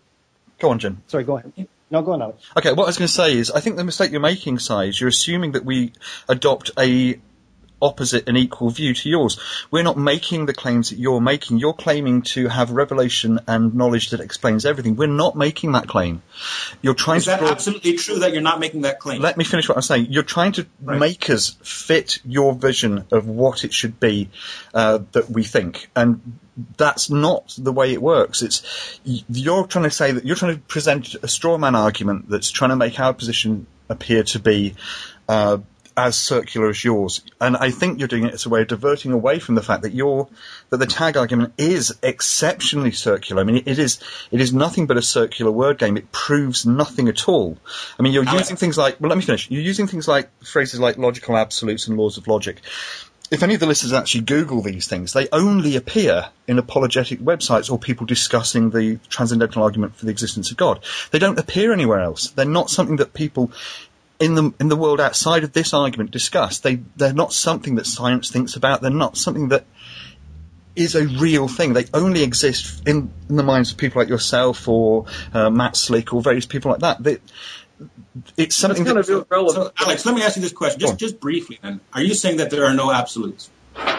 Go on, Jim. Sorry, go ahead. No, go on, Alex. Okay, what I was going to say is, I think the mistake you're making, Si, is you're assuming that we adopt a opposite and equal view to yours. We're not making the claims that you're making. You're claiming to have revelation and knowledge that explains everything. We're not making that claim. You're trying Is that absolutely true that you're not making that claim? Let me finish what I'm saying. You're trying to make us fit your vision of what it should be that we think. And that's not the way it works. You're trying to present a straw man argument that's trying to make our position appear to be as circular as yours. And I think you're doing it as a way of diverting away from the fact that the tag argument is exceptionally circular. I mean, it is nothing but a circular word game. It proves nothing at all. I mean, you're using things like, well, let me finish. You're using things like phrases like logical absolutes and laws of logic. If any of the listeners actually Google these things, they only appear in apologetic websites or people discussing the transcendental argument for the existence of God. They don't appear anywhere else. They're not something that people in the world outside of this argument discuss. They're not something that science thinks about. They're not something that is a real thing. They only exist in the minds of people like yourself or Matt Slick or various people like that. It's something that's kind of irrelevant. So, Alex, let me ask you this question, just briefly then. Are you saying that there are no absolutes?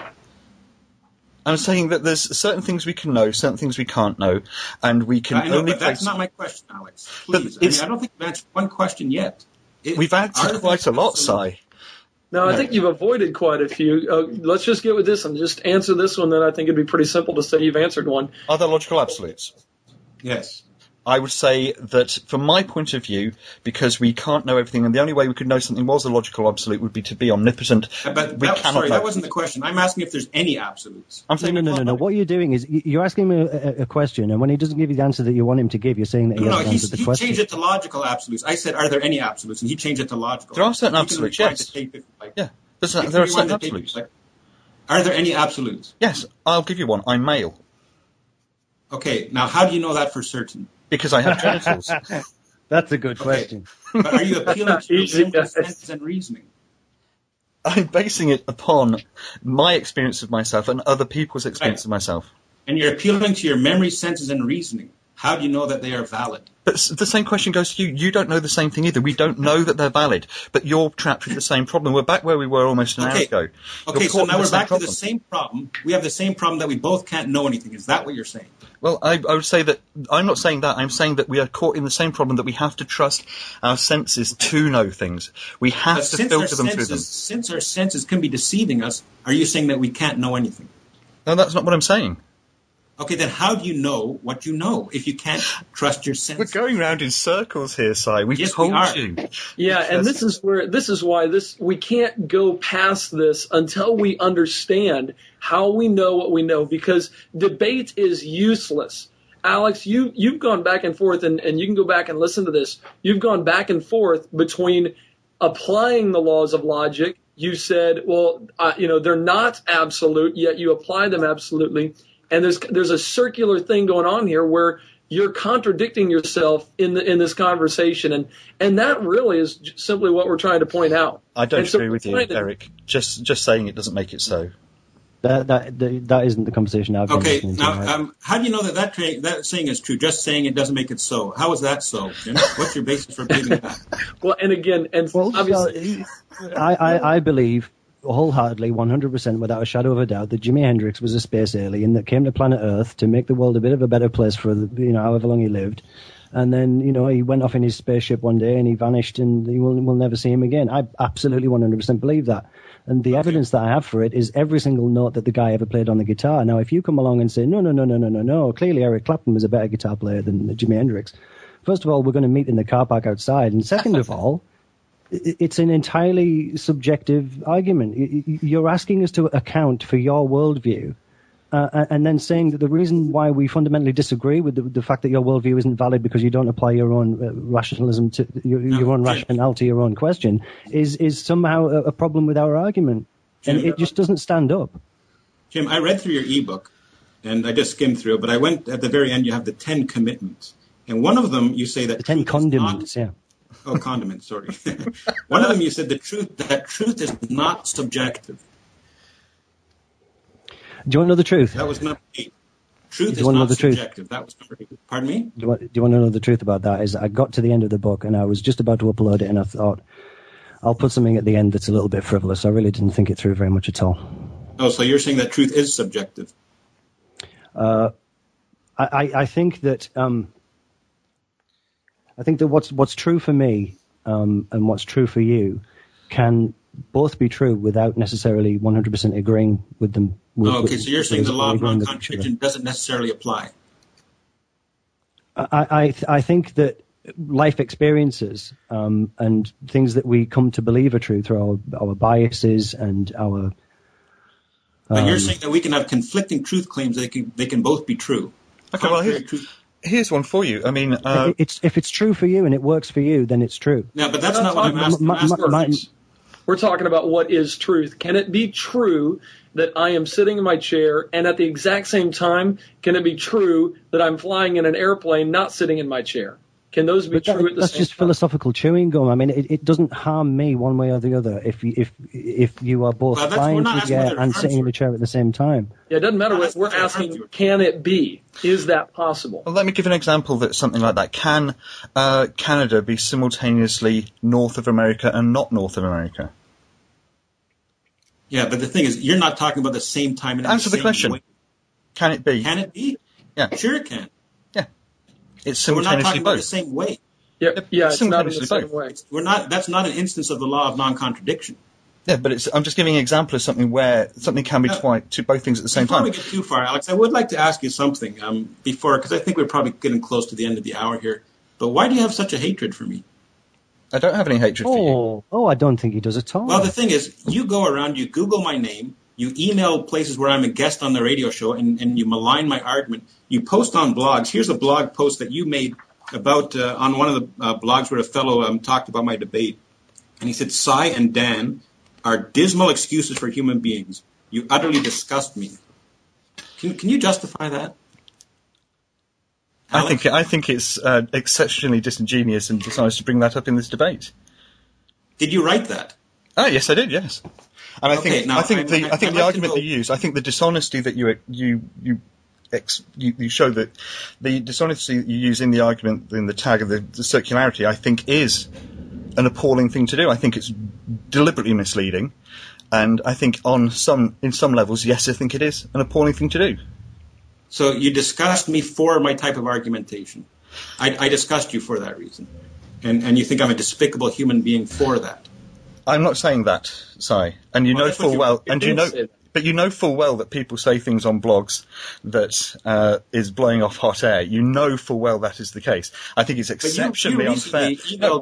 I'm saying that there's certain things we can know, certain things we can't know, and we can only... But that's not my question, Alex. Please. I don't think you've answered one question yet. We've answered quite a lot, Si. No, I think you've avoided quite a few. Let's just get with this and just answer this one, then I think it'd be pretty simple to say you've answered one. Are there logical absolutes? Yes. I would say that, from my point of view, because we can't know everything, and the only way we could know something was a logical absolute would be to be omnipotent. But that wasn't the question. I'm asking if there's any absolutes. I'm saying no. What you're doing is you're asking him a question, and when he doesn't give you the answer that you want him to give, you're saying that he hasn't answered the question. He changed it to logical absolutes. I said, are there any absolutes? And he changed it to logical. There are certain absolutes, yes. Yeah, there are certain absolutes. Are there any absolutes? Yes, I'll give you one. I'm male. Okay, now how do you know that for certain? Because I have genitals. That's a good question. But are you appealing to your memory, sense, and reasoning? I'm basing it upon my experience of myself and other people's experience of myself. And you're appealing to your memory, senses, and reasoning. How do you know that they are valid? But the same question goes to you. You don't know the same thing either. We don't know that they're valid, but you're trapped with the same problem. We're back where we were almost an hour ago. Okay, so now we're back to the same problem. We have the same problem that we both can't know anything. Is that what you're saying? Well, I would say that I'm not saying that. I'm saying that we are caught in the same problem, that we have to trust our senses to know things. We have to filter them through them. Since our senses can be deceiving us, are you saying that we can't know anything? No, that's not what I'm saying. Okay, then how do you know what you know if you can't trust your senses? We're going round in circles here, Si. We've told you. Yeah, and this is why we can't go past this until we understand how we know what we know, because debate is useless. Alex, you've gone back and forth, and you can go back and listen to this. You've gone back and forth between applying the laws of logic. You said, well, they're not absolute, yet you apply them absolutely. And there's a circular thing going on here where you're contradicting yourself in this conversation, and that really is simply what we're trying to point out. I don't agree with you, Eric. Just saying it doesn't make it so. That isn't the conversation I've been listening to. Okay, now how do you know that saying is true? Just saying it doesn't make it so. How is that so, Jim? What's your basis for believing that? Well, and again, obviously, I believe wholeheartedly, 100%, without a shadow of a doubt, that Jimi Hendrix was a space alien that came to planet Earth to make the world a bit of a better place for however long he lived. And then, he went off in his spaceship one day and he vanished, and we'll never see him again. I absolutely 100% believe that. And the evidence that I have for it is every single note that the guy ever played on the guitar. Now, if you come along and say, no, clearly Eric Clapton was a better guitar player than Jimi Hendrix. First of all, we're going to meet in the car park outside. And second of all, it's an entirely subjective argument. You're asking us to account for your worldview, and then saying that the reason why we fundamentally disagree with the fact that your worldview isn't valid because you don't apply your own rationalism to your own rationale to your own question is somehow a problem with our argument, and it just doesn't stand up. Jim, I read through your ebook, and I just skimmed through it, but I went at the very end. You have the 10 commitments, and one of them you say that the 10 condiments, yeah. Oh, condiments, sorry. One of them you said that truth is not subjective. Do you want to know the truth? That was number 8. Truth is not subjective. That was number 8. Pardon me? Do you want to know the truth about that? Is I got to the end of the book and I was just about to upload it, and I thought, I'll put something at the end that's a little bit frivolous. I really didn't think it through very much at all. Oh, so you're saying that truth is subjective? I think that what's true for me and what's true for you can both be true without necessarily 100% agreeing with them. So you're saying the law of non-contradiction doesn't necessarily apply? I think that life experiences and things that we come to believe are true through our biases and our. But you're saying that we can have conflicting truth claims; they can both be true. Okay, well, here's one for you. I mean, if it's true for you and it works for you, then it's true. No, but that's not what I'm asking. We're talking about what is truth. Can it be true that I am sitting in my chair, and at the exact same time, can it be true that I'm flying in an airplane, not sitting in my chair? Can those be true at the same time? That's just philosophical chewing gum. I mean, it doesn't harm me one way or the other if you are both flying through the air and sitting in the chair at the same time. Yeah, it doesn't matter. We're asking, can it be? Is that possible? Well, let me give an example that's something like that. Can Canada be simultaneously north of America and not north of America? Yeah, but the thing is, you're not talking about the same time. And Answer the question. Way. Can it be? Can it be? Yeah. Sure it can. Yeah. It's So we're not simultaneously talking about the both. same way. Yeah, it's not in the same both. way. That's not an instance of the law of non-contradiction. Yeah, but I'm just giving an example of something where something can be both things at the same Before time. we get too far, Alex, I would like to ask you something because I think we're probably getting close to the end of the hour here. But why do you have such a hatred for me? I don't have any hatred for you. Oh, I don't think he does at all. Well, the thing is, you go around, you Google my name, you email places where I'm a guest on the radio show, and you malign my argument. You post on blogs. Here's a blog post that you made about on one of the blogs where a fellow talked about my debate. And he said, Cy and Dan are dismal excuses for human beings. You utterly disgust me. Can you justify that? Alex? I think it's exceptionally disingenuous and dishonest to bring that up in this debate. Did you write that? Oh, yes, I did. Yes, and I Okay, think now, I think the argument that you use, I think the dishonesty that you show, that the dishonesty that you use in the argument, in the tag of the circularity, I think is an appalling thing to do. I think it's deliberately misleading, and I think in some levels, yes, I think it is an appalling thing to do. So you disgust me for my type of argumentation. I disgust you for that reason. And you think I'm a despicable human being for that. I'm not saying that, Cy. And you know full well, but you know full well that people say things on blogs that is blowing off hot air. You know full well that is the case. I think it's exceptionally unfair.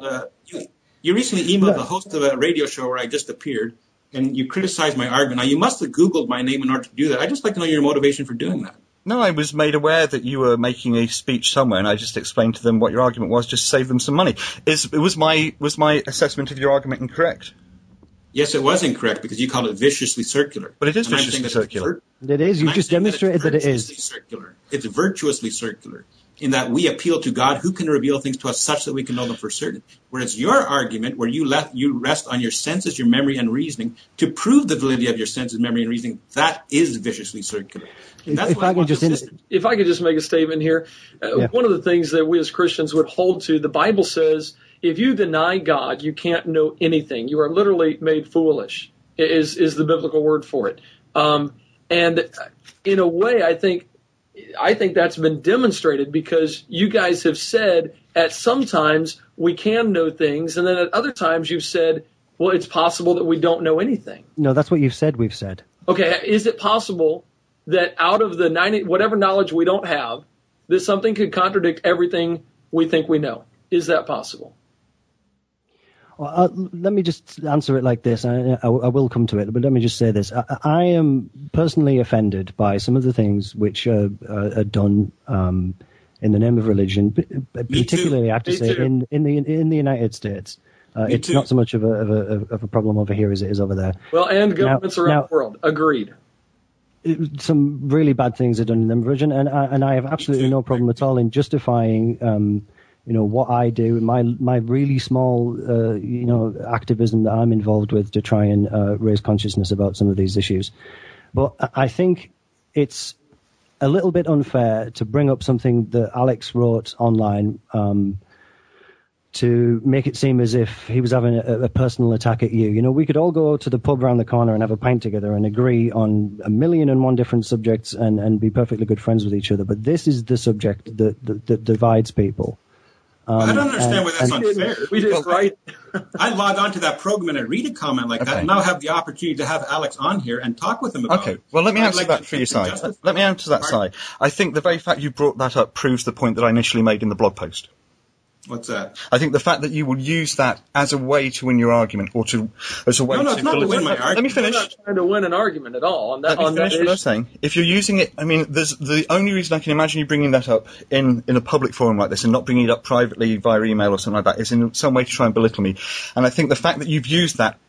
You recently emailed the host of a radio show where I just appeared, and you criticized my argument. Now, you must have Googled my name in order to do that. I'd just like to know your motivation for doing that. No, I was made aware that you were making a speech somewhere, and I just explained to them what your argument was, just to save them some money. Was my assessment of your argument incorrect? Yes, it was incorrect, because you called it viciously circular. But it is viciously circular. It is. You've just demonstrated that it is. Circular. It's virtuously circular, in that we appeal to God, who can reveal things to us such that we can know them for certain. Whereas your argument, where you rest on your senses, your memory, and reasoning, to prove the validity of your senses, memory, and reasoning, that is viciously circular. If I could just make a statement here, one of the things that we as Christians would hold to, the Bible says, if you deny God, you can't know anything. You are literally made foolish, is the biblical word for it. And in a way, I think that's been demonstrated, because you guys have said at some times we can know things, and then at other times you've said, well, it's possible that we don't know anything. No, that's what you've said. We've said. Okay, is it possible that out of the 90, whatever knowledge we don't have, that something could contradict everything we think we know? Is that possible? Well, let me just answer it like this. I will come to it, but let me just say this. I am personally offended by some of the things which are done in the name of religion, particularly, I have to say, in the United States. It's not so much of a problem over here as it is over there. Well, and governments around the world. Agreed. Some really bad things are done in the religion, and I have absolutely no problem at all in justifying what I do, my really small, activism that I'm involved with to try and raise consciousness about some of these issues. But I think it's a little bit unfair to bring up something that Alex wrote online to make it seem as if he was having a personal attack at you. You know, we could all go to the pub around the corner and have a pint together and agree on 1,000,001 different subjects and be perfectly good friends with each other. But this is the subject that divides people. I don't understand why that's unfair. We did right. I log on to that program and I read a comment like that, and now have the opportunity to have Alex on here and talk with him about it. Well, let me answer that for your side. Let me answer that side. I think the very fact you brought that up proves the point that I initially made in the blog post. What's that? I think the fact that you will use that as a way to win your argument, or as a way No, it's not to win my argument. Let me finish. I'm not trying to win an argument at all. Let me finish what I was saying. If you're using it, I mean, there's the only reason I can imagine you bringing that up in a public forum like this and not bringing it up privately via email or something like that is in some way to try and belittle me. And I think the fact that you've used that,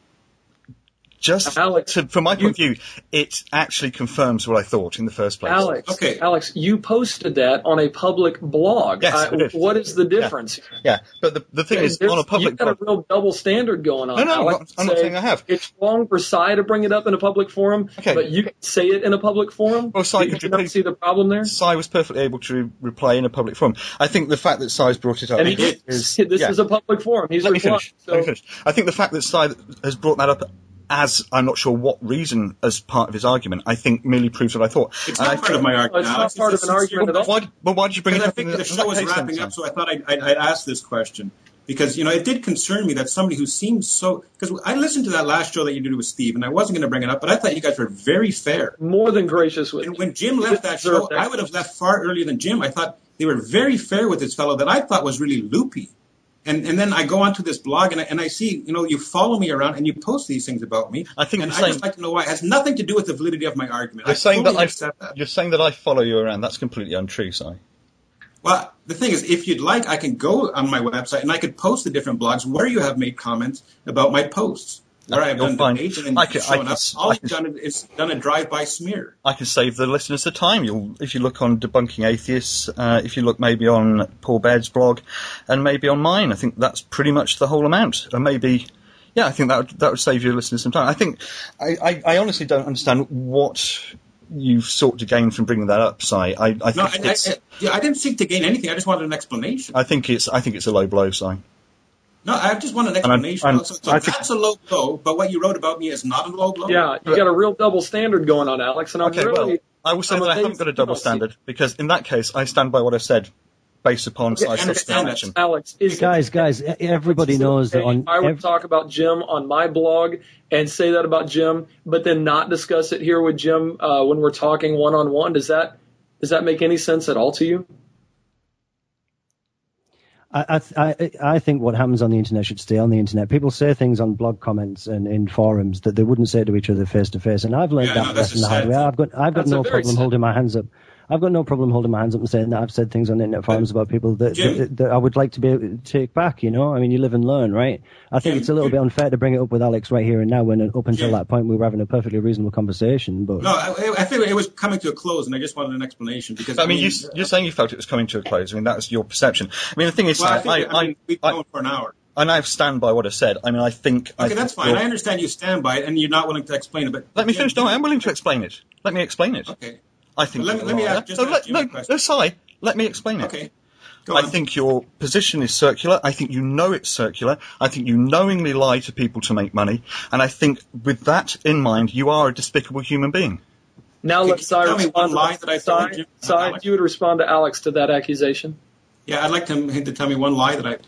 from my point of view, it actually confirms what I thought in the first place. Alex, you posted that on a public blog. Yes, I did. What is the difference? Yeah, but the thing is, on a public blog... You've got a real double standard going on. No, I'm not saying I have. It's wrong for Cy to bring it up in a public forum, but you can say it in a public forum? Well, Cy Did you not see the problem there? Cy was perfectly able to reply in a public forum. I think the fact that Cy's brought it up... And this is a public forum. Let me finish. I think the fact that Cy has brought that up as I'm not sure what reason as part of his argument, I think merely proves what I thought. It's not part of my argument. It's not part of an argument at all. Why did you bring it up? I think the show was wrapping up, so I thought I'd ask this question. Because, it did concern me that somebody who seems so... Because I listened to that last show that you did with Steve, and I wasn't going to bring it up, but I thought you guys were very fair. More than gracious with me. And when Jim left that show, I would have left far earlier than Jim. I thought they were very fair with this fellow that I thought was really loopy. And then I go onto this blog and I see, you follow me around and you post these things about me. I just like to know why. It has nothing to do with the validity of my argument. You're saying that I follow you around. That's completely untrue, Si. Well, the thing is, if you'd like, I can go on my website and I could post the different blogs where you have made comments about my posts. Where I've done debates and then shown up. All I've done is done a drive-by smear. I can save the listeners the time. If you look on Debunking Atheists, if you look maybe on Paul Baird's blog, and maybe on mine, I think that's pretty much the whole amount. And maybe, I think that would save your listeners some time. I think I honestly don't understand what you've sought to gain from bringing that up, Si. I didn't seek to gain anything. I just wanted an explanation. I think it's a low blow, Si. No, I just want an explanation. So that's a low blow, but what you wrote about me is not a low blow? Yeah, you got a real double standard going on, Alex. And I will say that I haven't got a double standard, because in that case, I stand by what I said, based upon substantiation. Alex, guys, everybody knows that if I would talk about Jim on my blog and say that about Jim, but then not discuss it here with Jim when we're talking one-on-one, does that make any sense at all to you? I think what happens on the internet should stay on the internet. People say things on blog comments and in forums that they wouldn't say to each other face to face, and I've learned that lesson the hard way. I've got no problem holding my hands up. I've got no problem holding my hands up and saying that I've said things on internet forums about people that I would like to be able to take back, I mean, you live and learn, right? I think it's a little bit unfair to bring it up with Alex right here and now when up until that point we were having a perfectly reasonable conversation. But no, I think it was coming to a close and I just wanted an explanation. Because you're saying you felt it was coming to a close. I mean, that's your perception. I mean, the thing is, we've gone for an hour. And I stand by what I said. I mean, I think... Okay, that's fine. I understand you stand by it and you're not willing to explain it, but... Let me finish. No, I am willing to explain it. Let me explain it. Okay. I think. Let me ask you a question. No, Si, let me explain it. Okay. Go on. I think your position is circular. I think you know it's circular. I think you knowingly lie to people to make money. And I think with that in mind, you are a despicable human being. Now let Si respond Si, you would respond to Alex to that accusation? Yeah, I'd like him to tell me one lie that I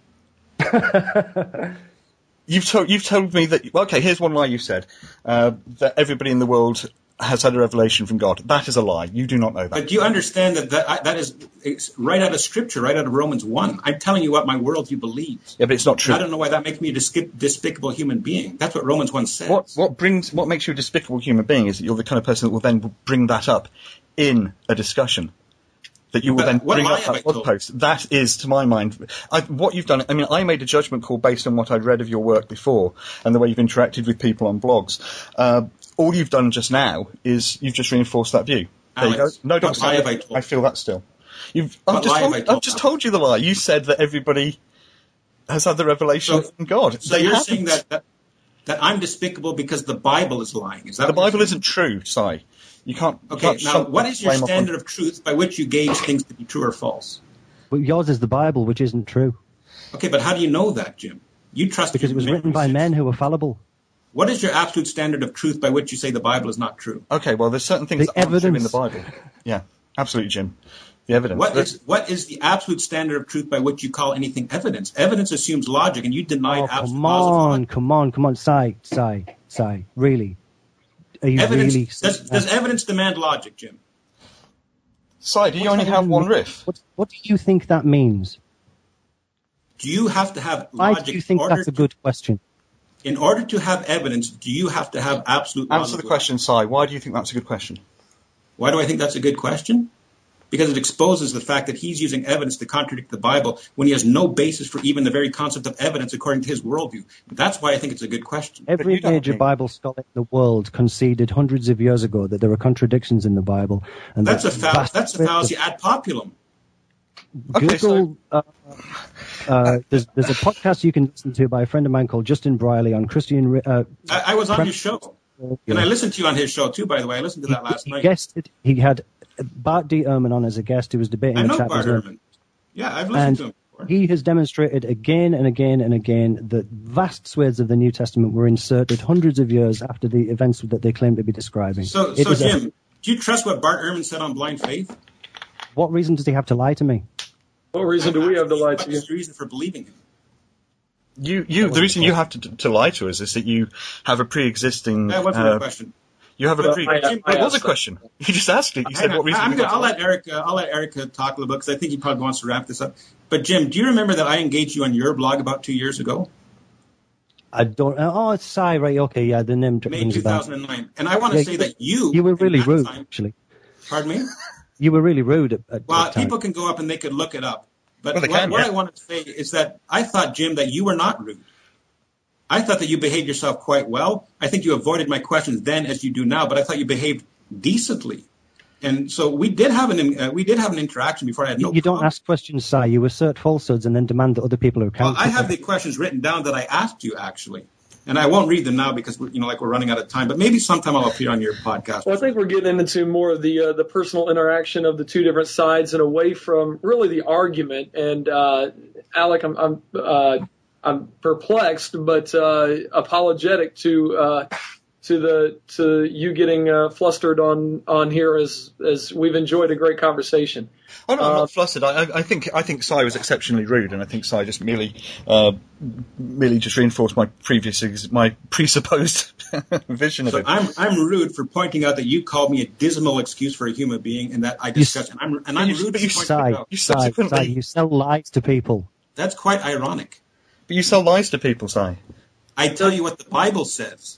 told. You've told me that... Okay, here's one lie you said. That everybody in the world has had a revelation from God. That is a lie. You do not know that. But do you understand that is right out of Scripture, right out of Romans 1? I'm telling you what my worldview believes. Yeah, but it's not true. I don't know why that makes me a despicable human being. That's what Romans 1 says. What makes you a despicable human being is that you're the kind of person that will then bring that up in a discussion. That you will then bring up that blog post. That is, to my mind, what you've done. I mean, I made a judgment call based on what I'd read of your work before and the way you've interacted with people on blogs. All you've done just now is you've just reinforced that view. There you go. No, don't say it. I feel that still. I've just told you the lie. You said that everybody has had the revelation from God. So you're saying that I'm despicable because the Bible is lying. Is that the Bible isn't true, Si? You can't. Okay, now what is your standard of truth by which you gauge things to be true or false? Well, yours is the Bible, which isn't true. Okay, but how do you know that, Jim? You trust because it was written by men who were fallible. What is your absolute standard of truth by which you say the Bible is not true? Okay, well, there's certain things that aren't true in the Bible. Yeah, absolutely, Jim. The evidence. What is the absolute standard of truth by which you call anything evidence? Evidence assumes logic, and you deny absolute logic. Come on, Si, really? Are you evidence, really? Does evidence demand logic, Jim? Si, do you only have one riff? What do you think that means? Do you have to have Why logic? do you think that's a good question? In order to have evidence, do you have to have absolute knowledge? Answer the question, Si. Why do you think that's a good question? Why do I think that's a good question? Because it exposes the fact that he's using evidence to contradict the Bible when he has no basis for even the very concept of evidence according to his worldview. That's why I think it's a good question. Every major Bible scholar in the world conceded hundreds of years ago that there were contradictions in the Bible. And that's a fallacy ad populum. Google, there's a podcast you can listen to by a friend of mine called Justin Briley on Christian... I was on his show. And I listened to you on his show, too, by the way. I listened to that last night. He had Bart D. Ehrman on as a guest who was debating I know the chapters. Bart Ehrman. Yeah, I've listened to him before. He has demonstrated again and again and again that vast swathes of the New Testament were inserted hundreds of years after the events that they claim to be describing. So Jim, do you trust what Bart Ehrman said on Blind Faith? What reason does he have to lie to me? What reason do we have to lie to you? What's the reason for believing him? The reason you have to lie to us is that you have a pre-existing... That wasn't a question. You have a pre-existing... It was a question. You just asked it. You said what reason... I'll let Erica talk a little bit because I think he probably wants to wrap this up. But Jim, do you remember that I engaged you on your blog about 2 years ago? I don't... Oh, it's Si, right, okay, yeah, the name... May 2009. And I want to say that you were really rude, actually. Pardon me? You were really rude at the time. People can go up and they could look it up. But what I want to say is that I thought, Jim, that you were not rude. I thought that you behaved yourself quite well. I think you avoided my questions then as you do now, but I thought you behaved decently. And so we did have an interaction before. I had no. You don't ask questions, Si. You assert falsehoods and then demand that other people are accountable. Well, I have the questions written down that I asked you, actually. And I won't read them now because we're running out of time. But maybe sometime I'll appear on your podcast. Well, I think we're getting into more of the personal interaction of the two different sides and away from really the argument. And Alec, I'm perplexed, but apologetic to you getting flustered on here as we've enjoyed a great conversation. Oh no, I'm not flustered. I think Si was exceptionally rude, and I think Si just merely just reinforced my presupposed vision of it. I'm rude for pointing out that you called me a dismal excuse for a human being, and that I discussed. I'm rude. But you sell lies to people. That's quite ironic. But you sell lies to people, Si. I tell you what the Bible says.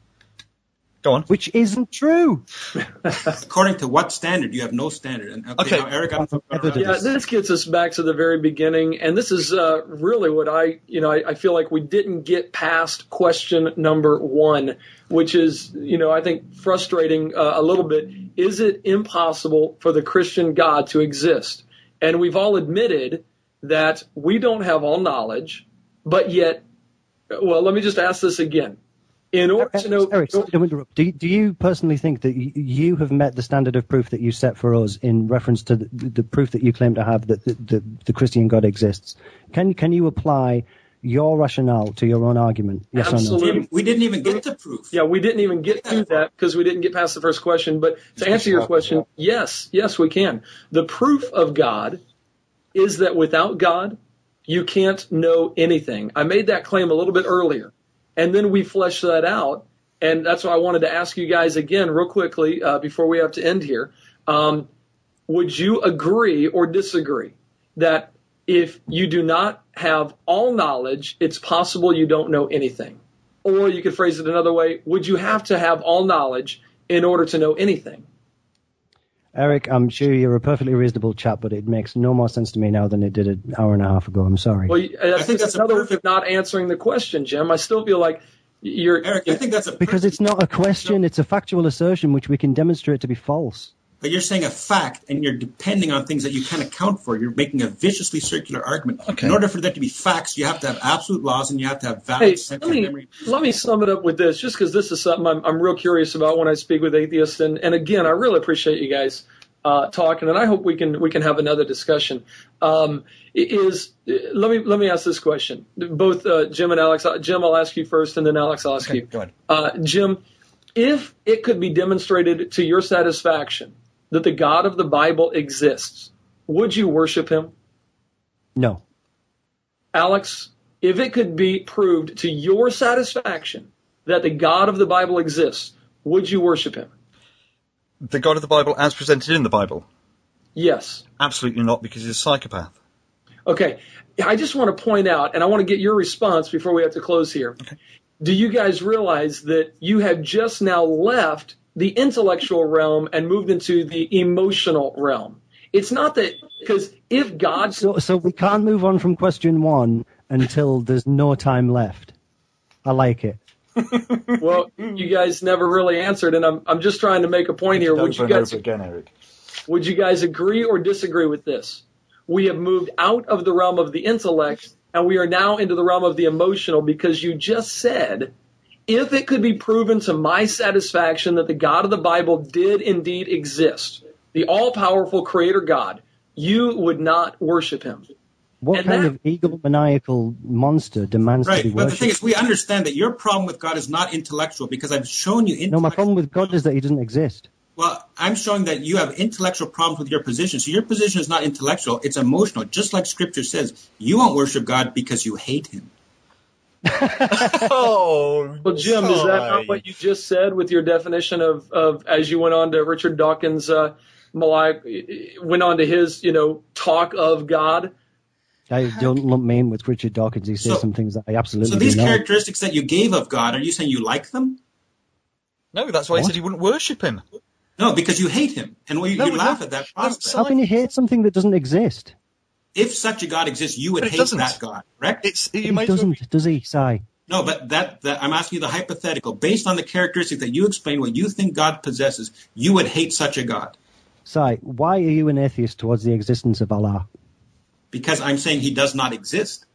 Go on. Which isn't true. According to what standard? You have no standard. And, okay. Now, Eric, this gets us back to the very beginning, and this is really what I feel like we didn't get past question number one, which is, I think frustrating a little bit. Is it impossible for the Christian God to exist? And we've all admitted that we don't have all knowledge, but yet, well, let me just ask this again. In order to know, Eric, don't interrupt. Do you personally think that you have met the standard of proof that you set for us in reference to the proof that you claim to have that the Christian God exists? Can you apply your rationale to your own argument? Yes Absolutely. or no? We didn't even get to proof. Yeah, we didn't even get to that because we didn't get past the first question. But to answer your question, yes, we can. The proof of God is that without God, you can't know anything. I made that claim a little bit earlier. And then we fleshed that out, and that's why I wanted to ask you guys again real quickly before we have to end here. Would you agree or disagree that if you do not have all knowledge, it's possible you don't know anything? Or you could phrase it another way, would you have to have all knowledge in order to know anything? Eric, I'm sure you're a perfectly reasonable chap, but it makes no more sense to me now than it did an hour and a half ago. I'm sorry. Well, I think that's another way of not answering the question, Jim. I still feel like you're... Eric, I think that's because it's not a question, it's a factual assertion which we can demonstrate to be false. But you're saying a fact, and you're depending on things that you can't account for. You're making a viciously circular argument. Okay. In order for there to be facts, you have to have absolute laws, and you have to have valid sense of memory. Let me sum it up with this, just because this is something I'm real curious about when I speak with atheists. And again, I really appreciate you guys talking, and I hope we can have another discussion. Let me ask this question. Both Jim and Alex. Jim, I'll ask you first, and then Alex, I'll ask you. Go ahead. Jim, if it could be demonstrated to your satisfaction that the God of the Bible exists, would you worship him? No. Alex, if it could be proved to your satisfaction that the God of the Bible exists, would you worship him? The God of the Bible as presented in the Bible? Yes. Absolutely not, because he's a psychopath. Okay. I just want to point out, and I want to get your response before we have to close here. Okay. Do you guys realize that you have just now left the intellectual realm and moved into the emotional realm? It's not that, because if God... So we can't move on from question 1 until there's no time left. I like it. Well, you guys never really answered, and I'm just trying to make a point here. Would you guys again, Eric? Would you guys agree or disagree with this? We have moved out of the realm of the intellect, and we are now into the realm of the emotional, because you just said, if it could be proven to my satisfaction that the God of the Bible did indeed exist, the all-powerful creator God, you would not worship him. What kind of egomaniacal monster demands to be worshipped? But the thing is, we understand that your problem with God is not intellectual, because I've shown you... No, my problem with God is that he doesn't exist. Well, I'm showing that you have intellectual problems with your position. So your position is not intellectual, it's emotional. Just like Scripture says, you won't worship God because you hate him. Oh, well, Jim, is that not what you just said with your definition of as you went on to Richard Dawkins' went on to his, talk of God? I don't lump me in with Richard Dawkins. He says some things that I absolutely So these do not. characteristics that you gave of God, are you saying you like them? No, that's why he said he wouldn't worship him. No, because you hate him, and you laugh at that prospect. How can you hate something that doesn't exist? If such a God exists, you would hate that God, correct? He doesn't, does he, Si? No, but that I'm asking you the hypothetical. Based on the characteristic that you explain, what you think God possesses, you would hate such a God. Si, why are you an atheist towards the existence of Allah? Because I'm saying he does not exist.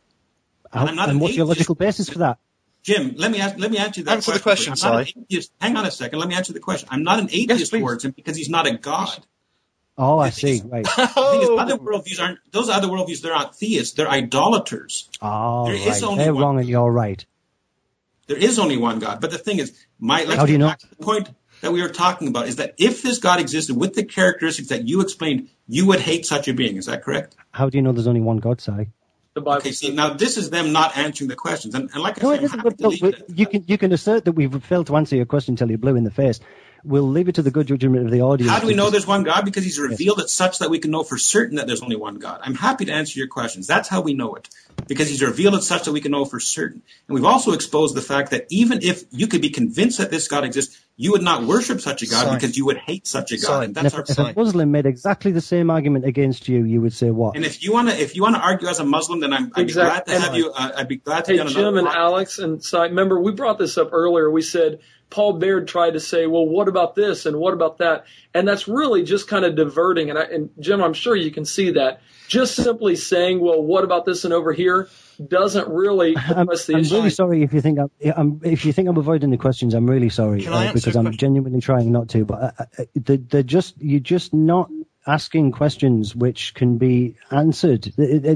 And what's your logical basis for that? Jim, let me answer that Answer the question, Si. Hang on a second. Let me answer the question. I'm not an atheist towards him because he's not a God. Oh, I see. Right. The thing is, those other worldviews, they're not theists. They're idolaters. Oh, right. They're wrong and you're right. There is only one God. But the thing is, how do you know? The point that we were talking about is that if this God existed with the characteristics that you explained, you would hate such a being. Is that correct? How do you know there's only one God, Si? The Bible. Okay, see, now this is them not answering the questions. And like I said, you can assert that we've failed to answer your question until you're blue in the face. We'll leave it to the good judgment of the audience. How do we know there's one God? Because he's revealed it such that we can know for certain that there's only one God. I'm happy to answer your questions. That's how we know it. Because he's revealed it such that we can know for certain. And we've also exposed the fact that even if you could be convinced that this God exists, you would not worship such a God because you would hate such a God. And that's if a Muslim made exactly the same argument against you, you would say what? And if you want to argue as a Muslim, then I'd be glad to have you. I'd be glad to. Hey, Jim and Alex and Si, remember we brought this up earlier. We said Paul Baird tried to say, well, what about this and what about that? And that's really just kind of diverting. And Jim, I'm sure you can see that. Just simply saying, well, what about this and over here doesn't really address the issue. I'm really sorry if you think I'm avoiding the questions. I'm really sorry because I'm genuinely trying not to. But you're just not asking questions which can be answered.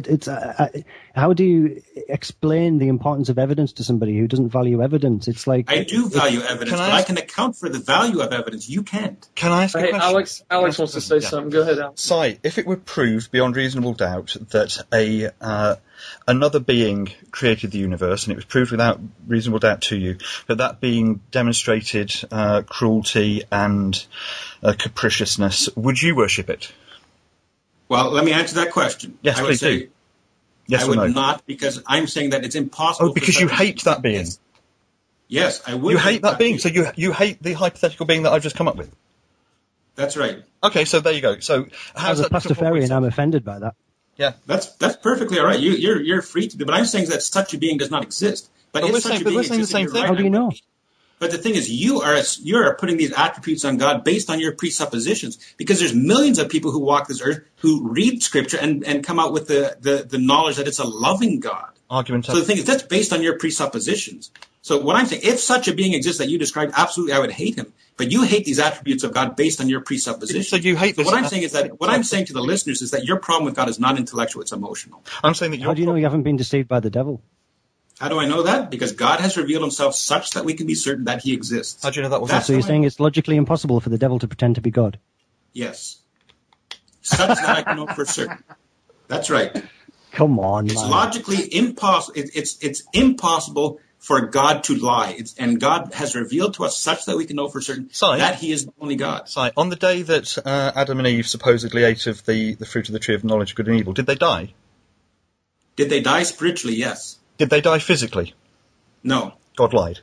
How do you explain the importance of evidence to somebody who doesn't value evidence? It's like I do value evidence, but I can account for the value of evidence. You can't. Can I ask a question? Alex wants to say something. Go ahead, Alex. Si, if it were proved beyond reasonable doubt that another being created the universe, and it was proved without reasonable doubt to you, but that being demonstrated cruelty and capriciousness, would you worship it? Well, let me answer that question. Yes, please do. Yes I or no? would not, because I'm saying that it's impossible. Oh, because you hate that being. Yes, I would. You hate that being, so you hate the hypothetical being that I've just come up with. That's right. Okay, so there you go. So as a Pastafarian, I'm offended by that. Yeah, that's perfectly all right. You're free to do, but I'm saying that such a being does not exist. But if such a being exists, the same thing. How do you know? But the thing is, you are putting these attributes on God based on your presuppositions, because there's millions of people who walk this earth who read Scripture and come out with the knowledge that it's a loving God. So the thing is, that's based on your presuppositions. So what I'm saying, if such a being exists that you described, absolutely I would hate him. But you hate these attributes of God based on your presuppositions. So you hate this. What I'm saying is that what I'm saying to the listeners is that your problem with God is not intellectual; it's emotional. I'm saying that. How do you know you haven't been deceived by the devil? How do I know that? Because God has revealed himself such that we can be certain that he exists. How do you know that was? So you're saying it's logically impossible for the devil to pretend to be God? Yes. Such that I can know for certain. That's right. Come on, It's logically impossible. It's impossible for God to lie. And God has revealed to us such that we can know for certain that he is the only God. On the day that Adam and Eve supposedly ate of the fruit of the tree of knowledge of good and evil, did they die? Did they die spiritually? Yes. Did they die physically? No. God lied.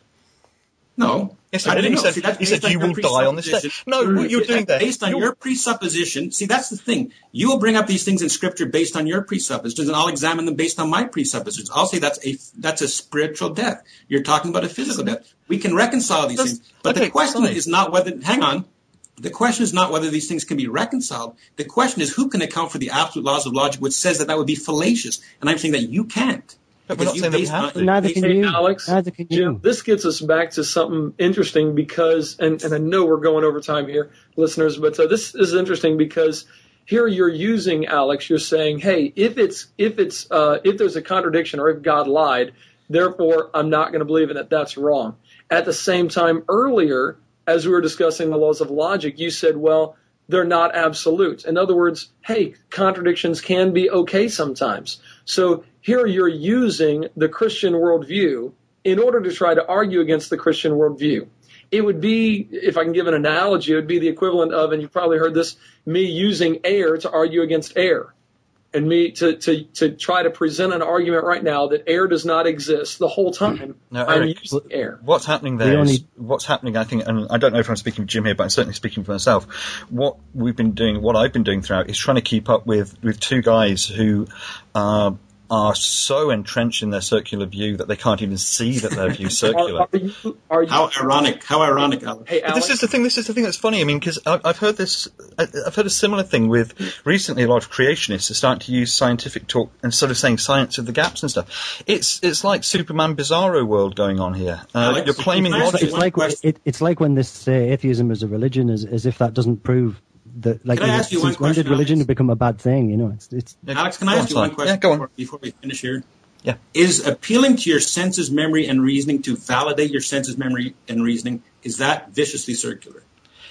No. Yes, he did. He said you will die on this day. No, what you're doing there... Based on your presupposition. See, that's the thing. You will bring up these things in Scripture based on your presuppositions, and I'll examine them based on my presuppositions. I'll say that's a spiritual death. You're talking about a physical death. We can reconcile these things. But the question is not whether... Hang on. The question is not whether these things can be reconciled. The question is who can account for the absolute laws of logic, which says that would be fallacious. And I'm saying that you can't. But we're not saying that we have to. Neither can you. Alex, Neither can you. Jim, this gets us back to something interesting because, and I know we're going over time here, listeners, but this is interesting because here you're using, Alex, you're saying, hey, if there's a contradiction or if God lied, therefore I'm not going to believe in it. That's wrong. At the same time, earlier, as we were discussing the laws of logic, you said, well, they're not absolute. In other words, hey, contradictions can be okay sometimes. So here you're using the Christian worldview in order to try to argue against the Christian worldview. It would be, if I can give an analogy, it would be the equivalent of, and you've probably heard this, me using air to argue against air. And me to try to present an argument right now that air does not exist the whole time. No, I'm Eric, using air. What's happening there what's happening, I think, and I don't know if I'm speaking for Jim here, but I'm certainly speaking for myself. What I've been doing throughout is trying to keep up with two guys who are so entrenched in their circular view that they can't even see that their view's circular. Are you, how ironic, Alex. Hey, Alex. This is the thing that's funny. I mean, because I've heard a similar thing with recently. A lot of creationists are starting to use scientific talk and sort of saying science of the gaps and stuff. It's like Superman Bizarro world going on here. Alex, you're claiming logic. It's like when this atheism is a religion, as if that doesn't prove that. Like, can I ask you one question? When did religion become a bad thing? You know, it's. Alex, can I ask you one question? Yeah, go on. Before we finish here? Yeah. Is appealing to your senses, memory, and reasoning to validate your senses, memory, and reasoning, is that viciously circular?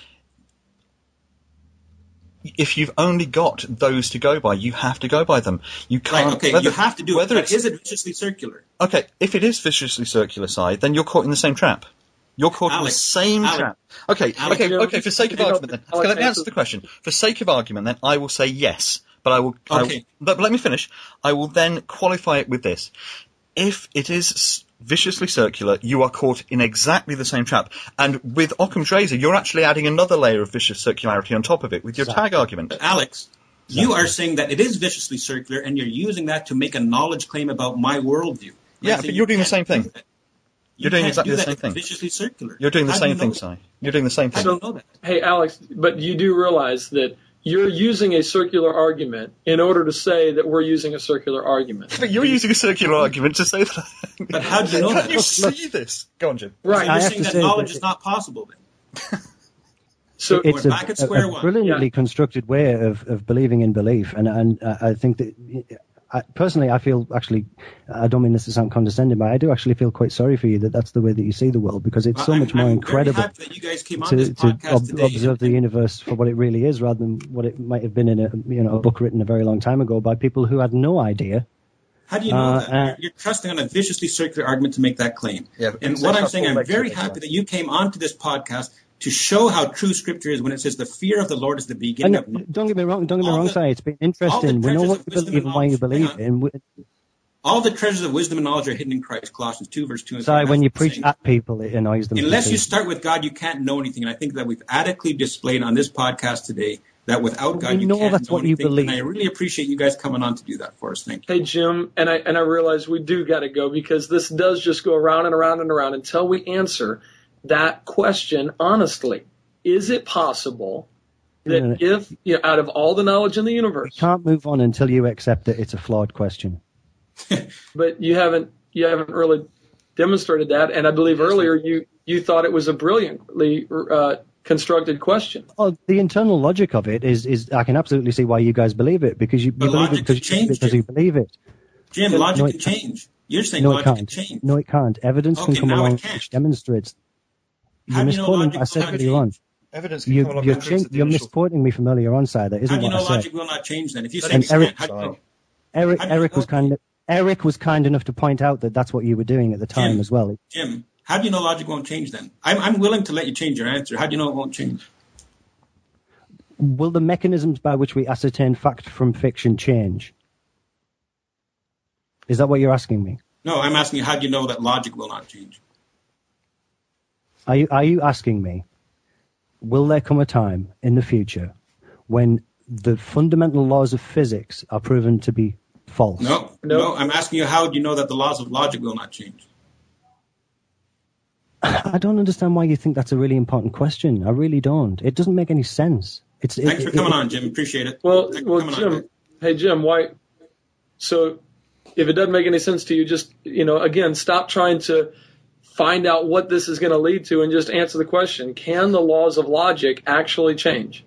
If you've only got those to go by, you have to go by them. You can't. Right, okay, you have to do it. But is it viciously circular? Okay, if it is viciously circular, side, then you're caught in the same trap. You're caught in the same trap. Okay, for sake of argument then. Let me answer the question. For sake of argument then, I will say yes. But I will. Okay. But let me finish. I will then qualify it with this: if it is viciously circular, you are caught in exactly the same trap. And with Occam's razor, you're actually adding another layer of vicious circularity on top of it with your tag argument. But Alex, you are saying that it is viciously circular, and you're using that to make a knowledge claim about my worldview. Yeah, but you're doing the same thing. You're doing exactly the same thing. Viciously circular. You're doing the same thing, Si. You're doing the same thing. I don't know that. Hey, Alex, but you do realize that you're using a circular argument in order to say that we're using a circular argument. But you're using a circular argument to say that. But how do you know that? How do you see this? Go on, Jim. Right. So you're saying that knowledge is not possible then? So it's we're back at square one. Brilliantly constructed way of believing in belief, and I think that personally, I feel actually, I don't mean this to sound condescending, but I do actually feel quite sorry for you that that's the way that you see the world, because it's so much more incredible that you guys came on this podcast to observe the universe for what it really is, rather than what it might have been in a book written a very long time ago by people who had no idea. How do you know that? You're trusting on a viciously circular argument to make that claim. Yeah, and what I'm saying, I'm very happy that you came onto this podcast to show how true Scripture is when it says the fear of the Lord is the beginning of knowledge. Don't get me wrong, Si. It's been interesting. We know what you believe and why you believe it. All the treasures of wisdom and knowledge are hidden in Christ, Colossians 2, verse 2 and 3. Si, when you preach at people, it annoys them. Unless you start with God, you can't know anything. And I think that we've adequately displayed on this podcast today that without God, you can't that's know what anything. You believe. And I really appreciate you guys coming on to do that for us. Thank you. Hey, Jim, and I realize we do got to go because this does just go around and around and around until we answer that question honestly. Is it possible that if, out of all the knowledge in the universe... You can't move on until you accept that it's a flawed question. But you haven't really demonstrated that, and I believe earlier you thought it was a brilliantly constructed question. Well, the internal logic of it is I can absolutely see why you guys believe it, because you believe it because you believe it. Jim, logic can change. You're saying logic can change. No, it can't. Evidence can come along which demonstrates... You're misquoting what I said earlier on. Evidence you're misquoting me from earlier on, Si. That isn't what I said. How do you know logic will not change then? If you say Eric was kind enough to point out that that's what you were doing at the time as well. Jim, how do you know logic won't change then? I'm willing to let you change your answer. How do you know it won't change? Will the mechanisms by which we ascertain fact from fiction change? Is that what you're asking me? No, I'm asking you, how do you know that logic will not change? Are you asking me, will there come a time in the future when the fundamental laws of physics are proven to be false? No, I'm asking you, how do you know that the laws of logic will not change? I don't understand why you think that's a really important question. I really don't. It doesn't make any sense. Thanks for coming on, Jim. Appreciate it. Well, Jim. Hey, Jim. Why? So, if it doesn't make any sense to you, just again, stop trying to find out what this is going to lead to, and just answer the question: can the laws of logic actually change?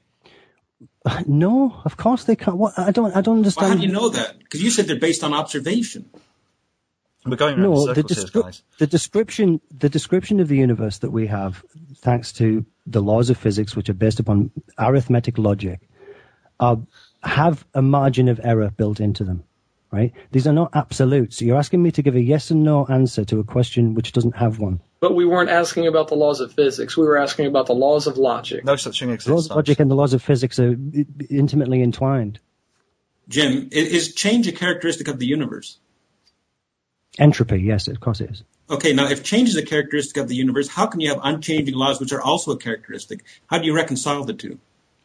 No, of course they can't. What? I don't understand. Well, how do you know that? Because you said they're based on observation. We're going around in circles here, guys. The description of the universe that we have, thanks to the laws of physics, which are based upon arithmetic logic, have a margin of error built into them, right? These are not absolutes. You're asking me to give a yes and no answer to a question which doesn't have one. But we weren't asking about the laws of physics. We were asking about the laws of logic. No such thing exists. The laws of logic and the laws of physics are intimately entwined. Jim, is change a characteristic of the universe? Entropy, yes, of course it is. Okay, now if change is a characteristic of the universe, how can you have unchanging laws which are also a characteristic? How do you reconcile the two?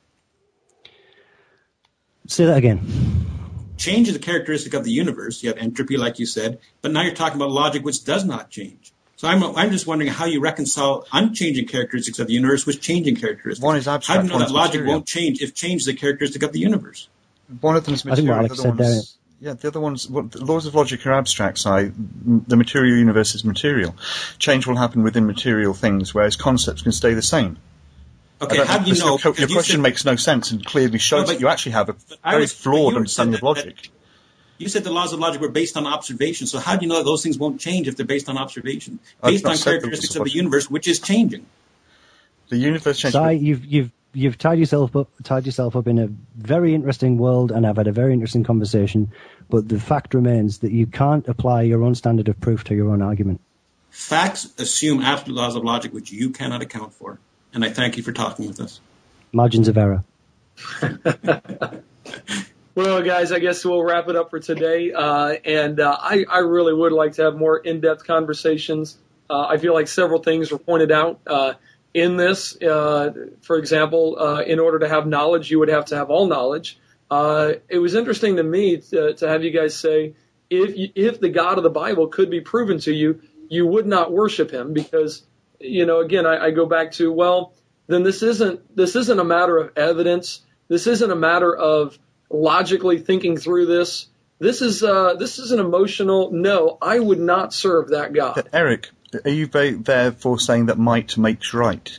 Say that again. Change is a characteristic of the universe. You have entropy, like you said, but now you're talking about logic which does not change. So I'm just wondering how you reconcile unchanging characteristics of the universe with changing characteristics. One is abstract. How do you know that logic material. won't change if change is a characteristic of the universe? One of them is material. I think what Alex said there. Yeah, the other ones, the laws of logic are abstract, so the material universe is material. Change will happen within material things, whereas concepts can stay the same. Okay, how do you know? Your question makes no sense and clearly shows that you actually have a very flawed understanding of logic. You said the laws of logic were based on observation, so how do you know that those things won't change if they're based on observation? Based on characteristics of the universe, which is changing. The universe changes. Si, you've tied yourself up in a very interesting world, and I've had a very interesting conversation. But the fact remains that you can't apply your own standard of proof to your own argument. Facts assume absolute laws of logic, which you cannot account for. And I thank you for talking with us. Margins of error. Well, guys, I guess we'll wrap it up for today. I really would like to have more in-depth conversations. I feel like several things were pointed out in this. For example, in order to have knowledge, you would have to have all knowledge. It was interesting to me to have you guys say, if the God of the Bible could be proven to you, you would not worship him because, again, I go back to, well, then this isn't a matter of evidence. This isn't a matter of logically thinking through this. This is an emotional, no, I would not serve that God. Eric, are you therefore saying that might makes right?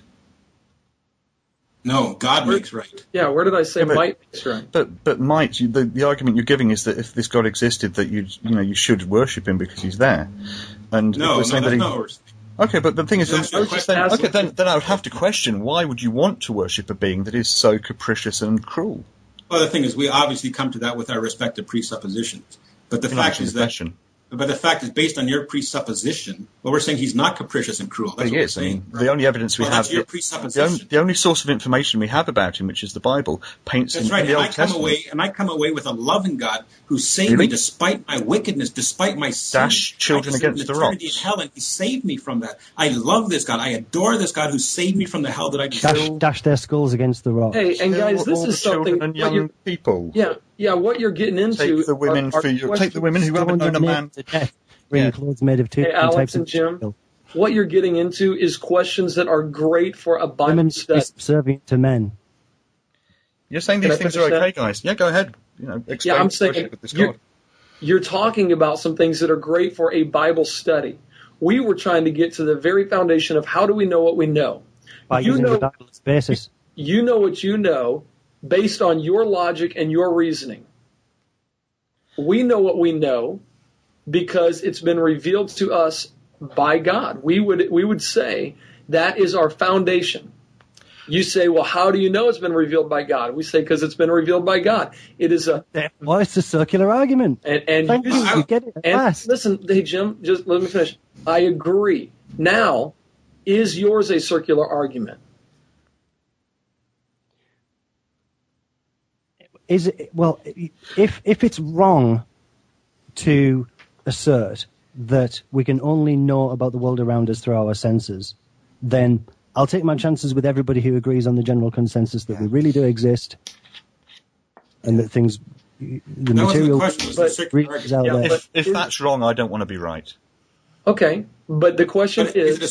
No, God makes right. Yeah, where did I say might makes right? But might, the argument you're giving is that if this God existed, that you should worship him because he's there. And no, that's not. Okay, but the thing is, then I would have to question, why would you want to worship a being that is so capricious and cruel? Well, the thing is, we obviously come to that with our respective presuppositions. But the fact is based on your presupposition, well, we're saying he's not capricious and cruel. That's he is. I mean, the only evidence we have, that's your presupposition. The only source of information we have about him, which is the Bible, paints that's him right. in the Old Testament. I come away with a loving God who saved me despite my wickedness, despite my sin. Dash children against the rocks. In hell, and he saved me from that. I love this God. I adore this God who saved me from the hell that I deserve. Dash their skulls against the rocks. Hey, and guys, this is something. And young people. Yeah. What you're getting into. Take the women take the women who haven't known a man. Bring clothes made of two Alex types and Jim, what you're getting into is questions that are great for a Bible women study. Subservient to men. You're saying these things are okay, guys. Yeah, go ahead. Explain I'm saying with this God. You're talking about some things that are great for a Bible study. We were trying to get to the very foundation of how do we know what we know. By using the Bible as basis. You know what you know based on your logic and your reasoning. We know what we know because it's been revealed to us by God. We would say that is our foundation. You say, well, how do you know it's been revealed by God? We say because it's been revealed by God. It is a well, it's a circular argument. And you get it fast. Listen, hey Jim, just let me finish. I agree. Now, is yours a circular argument? Is it, well, if it's wrong to assert that we can only know about the world around us through our senses, then I'll take my chances with everybody who agrees on the general consensus that we really do exist and that things, the material is out there. If that's wrong, I don't want to be right. Okay, but the question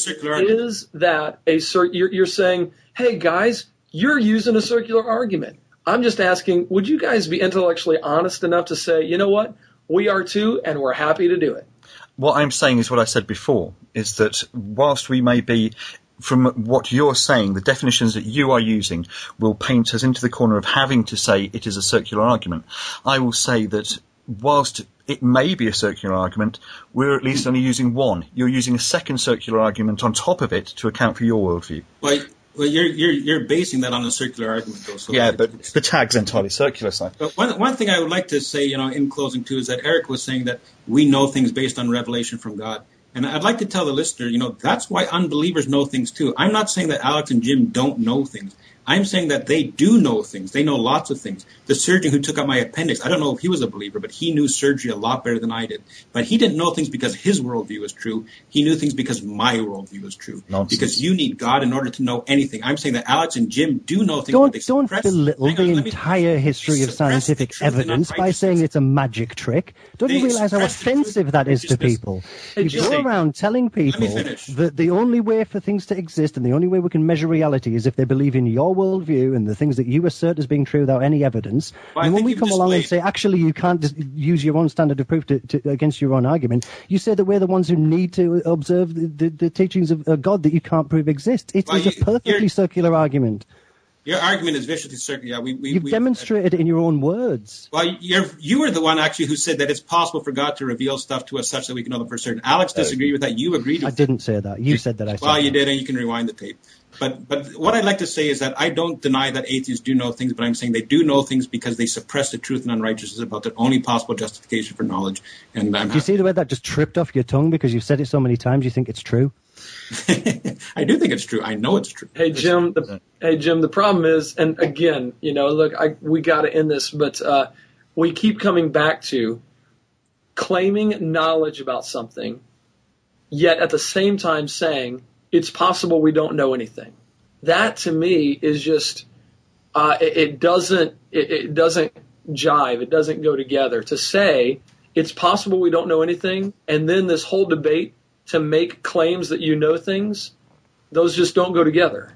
is that you're saying, hey guys, you're using a circular argument. I'm just asking, would you guys be intellectually honest enough to say, you know what, we are too, and we're happy to do it? What I'm saying is what I said before, is that whilst we may be, from what you're saying, the definitions that you are using will paint us into the corner of having to say it is a circular argument. I will say that whilst it may be a circular argument, we're at least only using one. You're using a second circular argument on top of it to account for your worldview. Well, you're basing that on a circular argument, though. So yeah, but the tag's entirely circular, Si. But one thing I would like to say, in closing too, is that Eric was saying that we know things based on revelation from God. And I'd like to tell the listener, that's why unbelievers know things too. I'm not saying that Alex and Jim don't know things. I'm saying that they do know things. They know lots of things. The surgeon who took out my appendix, I don't know if he was a believer, but he knew surgery a lot better than I did. But he didn't know things because his worldview was true. He knew things because my worldview was true. Nonsense. Because you need God in order to know anything. I'm saying that Alex and Jim do know things. Don't belittle the entire history of scientific evidence by saying it's a magic trick. Don't you realize how offensive that is to people? You go around telling people that the only way for things to exist and the only way we can measure reality is if they believe in your worldview and the things that you assert as being true without any evidence. And when we come along and say, actually, you can't just use your own standard of proof against your own argument, you say that we're the ones who need to observe the teachings of God that you can't prove exist. It is a perfectly circular argument. Your argument is viciously circular. Yeah, you've demonstrated it in your own words. Well, you were the one actually who said that it's possible for God to reveal stuff to us such that we can know them for certain. Alex disagreed with that. You agreed with I didn't say that. You said that I said Well, you that. did, and you can rewind the tape. But what I'd like to say is that I don't deny that atheists do know things, but I'm saying they do know things because they suppress the truth and unrighteousness about their only possible justification for knowledge. And do you see the way that just tripped off your tongue because you've said it so many times you think it's true? I do think it's true. I know it's true. Hey, Jim, the problem is, and again, look, we got to end this, but we keep coming back to claiming knowledge about something, yet at the same time saying, it's possible we don't know anything. That to me is just it doesn't jive. It doesn't go together. To say it's possible we don't know anything, and then this whole debate to make claims that you know things, those just don't go together.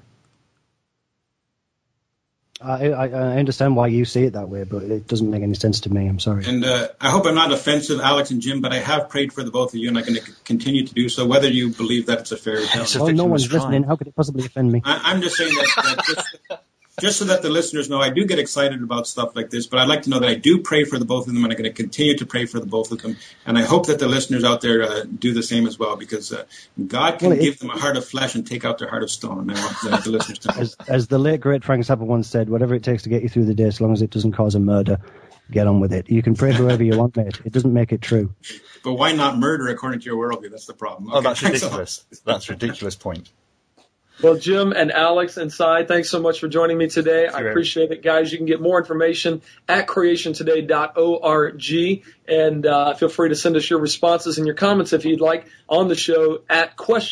I understand why you see it that way, but it doesn't make any sense to me. I'm sorry. And I hope I'm not offensive, Alex and Jim, but I have prayed for the both of you, and I'm going to continue to do so, whether you believe that it's a fairy tale. Well, no one's listening. How could it possibly offend me? I'm just saying that just so that the listeners know, I do get excited about stuff like this, but I'd like to know that I do pray for the both of them, and I'm going to continue to pray for the both of them. And I hope that the listeners out there do the same as well, because God can give them a heart of flesh and take out their heart of stone. And I want the listeners to know. As the late, great Frank Zappa once said, whatever it takes to get you through the day, as long as it doesn't cause a murder, get on with it. You can pray for whoever you want, mate. It doesn't make it true. But why not murder according to your worldview? That's the problem. Okay. Oh, that's ridiculous. That's a ridiculous point. Well, Jim and Alex and Cy, thanks so much for joining me today. I appreciate it, guys. You can get more information at creationtoday.org, and feel free to send us your responses and your comments if you'd like on the show at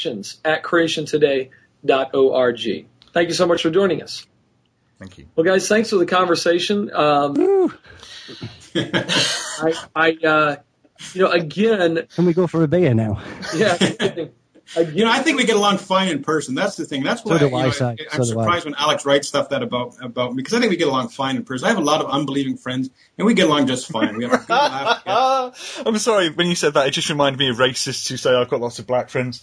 questions@creationtoday.org. Thank you so much for joining us. Thank you. Well, guys, thanks for the conversation. Again. Can we go for a beer now? Yeah. I think we get along fine in person. That's the thing. That's why I'm surprised when Alex writes stuff about me, because I think we get along fine in person. I have a lot of unbelieving friends, and we get along just fine. We have a good laugh together. I'm sorry, when you said that, it just reminded me of racists who say I've got lots of black friends.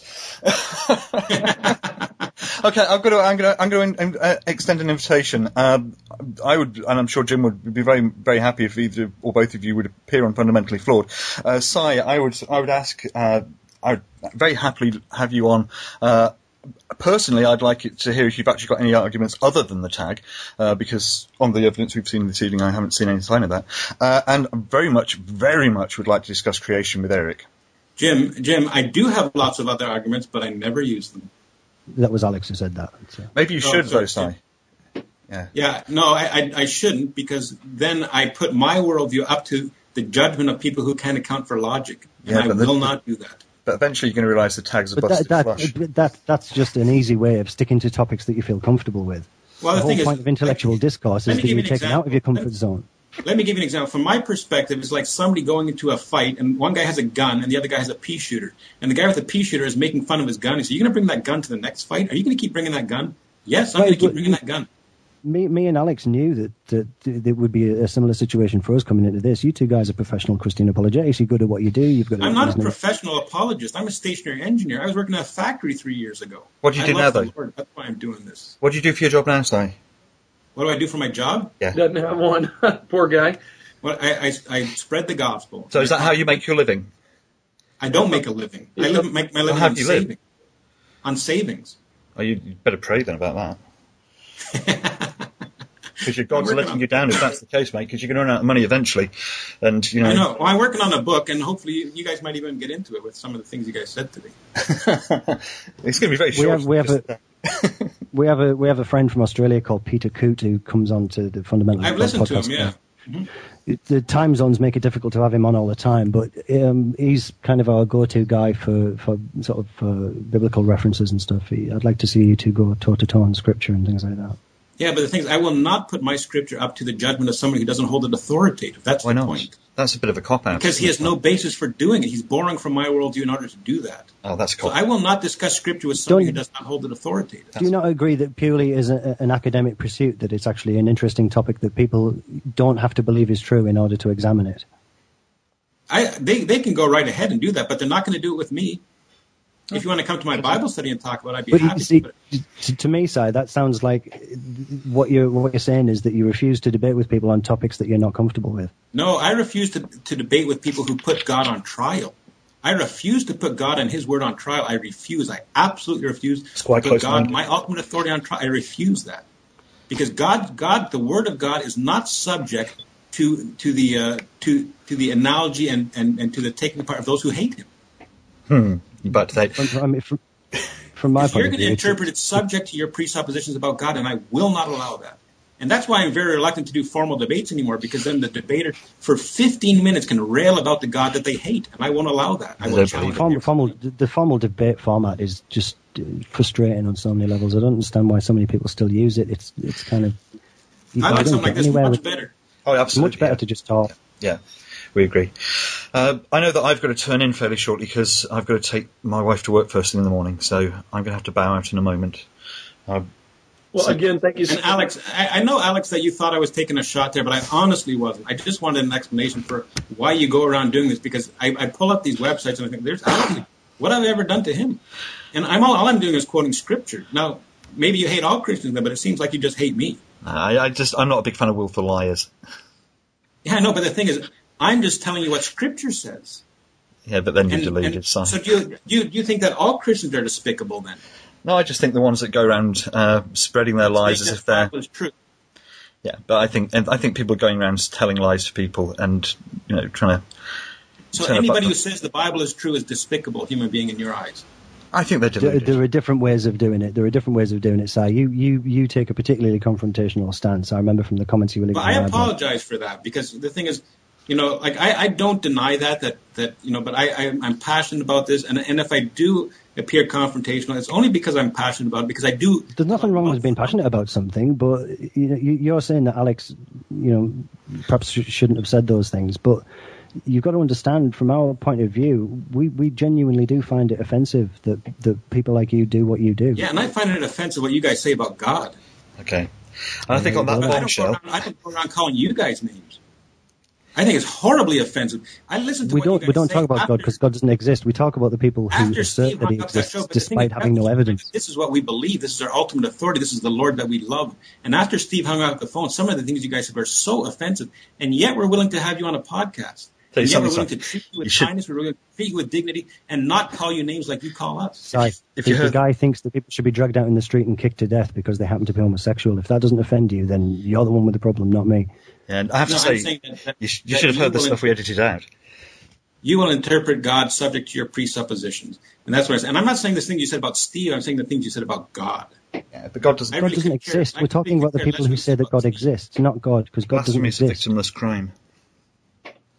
Okay, I'm going to extend an invitation. I would, and I'm sure Jim would be very, very happy if either or both of you would appear on Fundamentally Flawed. Cy, I would ask. I would very happily have you on. Personally, I'd like it to hear if you've actually got any arguments other than the tag, because on the evidence we've seen this evening, I haven't seen any sign of that. And very much would like to discuss creation with Eric. Jim, I do have lots of other arguments, but I never use them. That was Alex who said that. So. Maybe you should, though, Cy. Yeah. No, I shouldn't, because then I put my worldview up to the judgment of people who can't account for logic. And Yeah, I will not do that. But eventually you're going to realise the tags are But busted flush. that's just an easy way of sticking to topics that you feel comfortable with. Well, the the thing whole is, point of intellectual discourse is that you're taken out of your comfort zone. Let me give you an example. From my perspective, it's like somebody going into a fight, and one guy has a gun, and the other guy has a pea shooter. And the guy with the pea shooter is making fun of his gun. He says, "You're going to bring that gun to the next fight? Are you going to keep bringing that gun?" Yes, I'm going to keep bringing that gun. Me and Alex knew that there would be a similar situation for us coming into this. You two guys are professional Christian apologetics. You're good at what you do. You've got. I'm not a professional apologist. I'm a stationary engineer. I was working at a factory 3 years ago. What do you do now, though? Lord. That's why I'm doing this. What do you do for your job now, Si? What do I do for my job? Yeah. Doesn't have one. Poor guy. Well, I spread the gospel. So is that how you make your living? I don't make a living. I make my living on savings. On savings. Oh, you better pray then about that. Because your God's letting you down if that's the case, mate, because you're going to run out of money eventually. And, you know. I know. Well, I'm working on a book, and hopefully you guys might even get into it with some of the things you guys said today. It's going to be very short. We have a friend from Australia called Peter Coote who comes on to the Fundamental I've listened podcast. To him, yeah. Mm-hmm. The time zones make it difficult to have him on all the time, but he's kind of our go-to guy for sort of biblical references and stuff. I'd like to see you two go toe-to-toe on scripture and things like that. Yeah, but the thing is, I will not put my scripture up to the judgment of somebody who doesn't hold it authoritative. That's the point. That's a bit of a cop-out. Because he has no basis for doing it. He's borrowing from my worldview in order to do that. Oh, that's a cop-out. So I will not discuss scripture with somebody who does not hold it authoritative. Do you not agree that purely as an academic pursuit, that it's actually an interesting topic that people don't have to believe is true in order to examine it? They can go right ahead and do that, but they're not going to do it with me. If you want to come to my Bible study and talk about it, I'd be happy to. But to me, Si, that sounds like what you're saying is that you refuse to debate with people on topics that you're not comfortable with. No, I refuse to debate with people who put God on trial. I refuse to put God and His Word on trial. I refuse. I absolutely refuse to put God, my ultimate authority, on trial. I refuse that. Because God, the Word of God is not subject to the analogy and to the taking apart of those who hate Him. But they, I mean, from my if point you're of going view, to interpret it subject to your presuppositions about God, and I will not allow that. And that's why I'm very reluctant to do formal debates anymore, because then the debater for 15 minutes can rail about the God that they hate, and I won't allow that. I will challenge the formal debate format is just frustrating on so many levels. I don't understand why so many people still use it. It's kind of... I like something like this much better. Oh, absolutely. Much better to just talk. Yeah. We agree. I know that I've got to turn in fairly shortly because I've got to take my wife to work first thing in the morning, so I'm going to have to bow out in a moment. Again, thank you. And Alex, I know, Alex, that you thought I was taking a shot there, but I honestly wasn't. I just wanted an explanation for why you go around doing this, because I pull up these websites and I think, there's Alex. What have I ever done to him? And all I'm doing is quoting scripture. Now, maybe you hate all Christians, but it seems like you just hate me. I'm not a big fan of willful liars. Yeah, I know, but the thing is, I'm just telling you what Scripture says. Yeah, but then you deluded. So do you think that all Christians are despicable then? No, I just think the ones that go around spreading their lies as if they're true. Yeah, but I think people are going around telling lies to people and trying to. So anybody who says the Bible is true is despicable human being in your eyes. I think they're deluded. There are different ways of doing it. Si, you take a particularly confrontational stance. I remember from the comments you were leaving. Well, I apologize for that, because the thing is, I don't deny that but I'm passionate about this, and if I do appear confrontational, it's only because I'm passionate about it, because I do. There's nothing wrong with being passionate about something, but you're saying that Alex, perhaps shouldn't have said those things, but you've got to understand, from our point of view, we genuinely do find it offensive that people like you do what you do. Yeah, and I find it offensive what you guys say about God. Okay. And I think on that bombshell, I don't go around calling you guys names. I think it's horribly offensive. I listen to we don't talk about God because God doesn't exist. We talk about the people who assert that He exists despite having no evidence. This is what we believe. This is our ultimate authority. This is the Lord that we love. And after Steve hung up the phone, some of the things you guys said were so offensive, and yet we're willing to have you on a podcast. And yet we're willing to treat you with kindness, we're willing to treat you with dignity, and not call you names like you call us. If the guy thinks that people should be dragged out in the street and kicked to death because they happen to be homosexual, if that doesn't offend you, then you're the one with the problem, not me. And I have to say, you should have heard the stuff we edited out. You will interpret God subject to your presuppositions. And that's what I said. And I'm not saying the things you said about Steve, I'm saying the things you said about God. Yeah, but God doesn't exist. We're talking about the people who say that God exists, not God, because God doesn't exist. Blasphemy is a victimless crime.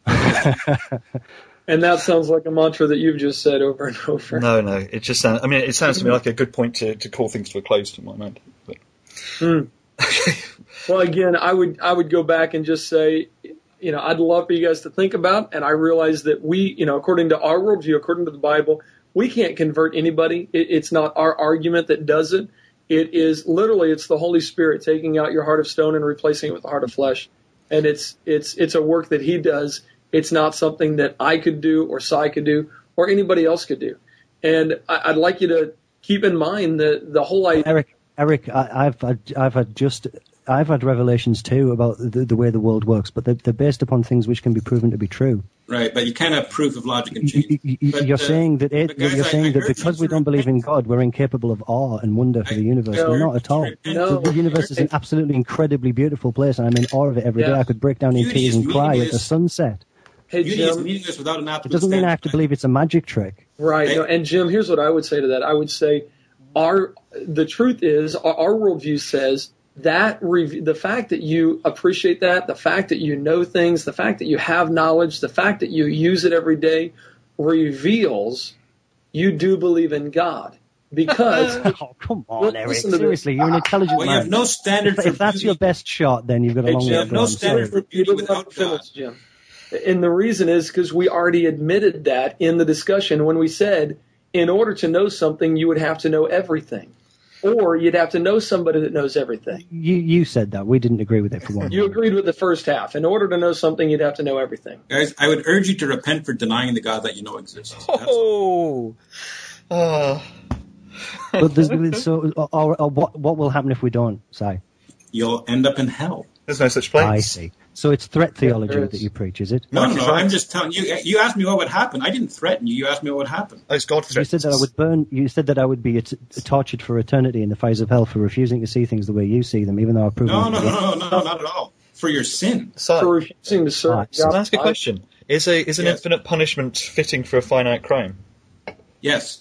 And that sounds like a mantra that you've just said over and over. No, it just sounds. I mean, it sounds to me like a good point to call things to a close to my mind. But. Well, again, I would go back and just say, I'd love for you guys to think about, and I realize that we, according to our worldview, according to the Bible, we can't convert anybody. It's not our argument that does it. It is literally, it's the Holy Spirit taking out your heart of stone and replacing it with a heart of flesh. And it's a work that He does. It's not something that I could do or Cy could do or anybody else could do. And I'd like you to keep in mind the whole idea. Eric, I've had revelations too about the way the world works, but they're based upon things which can be proven to be true. Right, but you can't have proof of logic and change. You're saying that because we don't believe in God, we're incapable of awe and wonder for the universe. No, we're not at all. No. The universe is an absolutely incredibly beautiful place, and I'm in awe of it every day. I could break down in tears and cry at the sunset. Hey, Beauty Jim, is meaningless without an absolute It doesn't mean I have to standard. believe it's a magic trick. right. No, and Jim, here's what I would say to that. I would say the truth is our worldview says that the fact that you appreciate that, the fact that you know things, the fact that you have knowledge, the fact that you use it every day reveals you do believe in God. Because Oh, come on, Eric. listen to this. Seriously, you're an intelligent Well, you man. have no standard for If that's beauty. your best shot, then you've got a long way Jim, to go. no I'm standard sorry. for beauty You didn't let without me finish, God. Jim. And the reason is because we already admitted that in the discussion when we said, in order to know something, you would have to know everything. Or you'd have to know somebody that knows everything. You said that. We didn't agree with it for one You moment. agreed with the first half. In order to know something, you'd have to know everything. Guys, I would urge you to repent for denying the God that you know exists. Oh. But what will happen if we don't, Si? You'll end up in hell. There's no such place. I see. So it's threat theology there is. that you preach, is it? No, Mark is right. I'm just telling you. You asked me what would happen. I didn't threaten you. You asked me what would happen. Oh, it's God You threatens said that I us. would burn. You said that I would be tortured for eternity in the fires of hell for refusing to see things the way you see them, even though I've proven. No, them not at all. For your sin. So, For refusing to serve Right. God. can I ask a question? Is an Yes. infinite punishment fitting for a finite crime? Yes.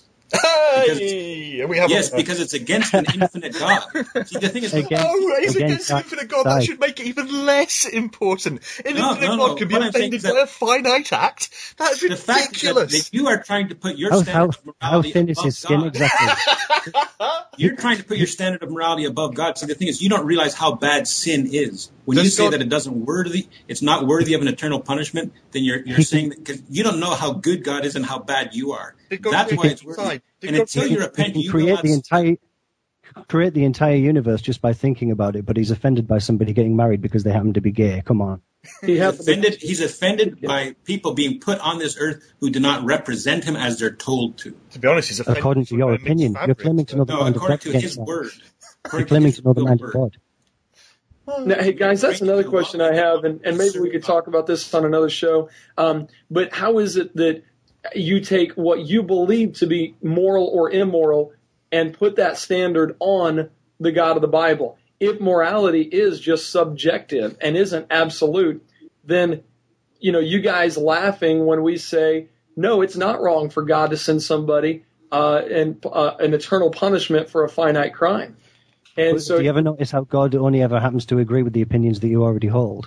Hey! We have Yes, a- because it's against an infinite God. See, the thing is, Again- Oh, it's Again, against an Si- infinite God. That Si. should make it even less important. An No, infinite no, God can be what I'm saying offended is by a finite act. That's the fact ridiculous. that you are trying to put your How standard of morality thin is above his skin God. exactly? You're trying to put your standard of morality above God. See, the thing is, you don't realize how bad sin is. When Does you say God- that it's not worthy of an eternal punishment, then you're saying that because you don't know how good God is and how bad you are. Did God That's create why it's the worthy. side? Did And God until create- you He repent, can you will create not. the entire universe just by thinking about it, but he's offended by somebody getting married because they happen to be gay. Come on. He's offended by people being put on this earth who do not represent him as they're told to. To be honest, he's offended. According to your by mixed opinion, you're fabrics, claiming to know the No, mind of according God to against his that. word. You're According to claiming his to know the real mind word. of God. Now, hey guys, that's another question I have, and maybe we could talk about this on another show. But how is it that you take what you believe to be moral or immoral and put that standard on the God of the Bible? If morality is just subjective and isn't absolute, then you guys laughing when we say no, it's not wrong for God to send somebody and an eternal punishment for a finite crime. And so, do you ever notice how God only ever happens to agree with the opinions that you already hold?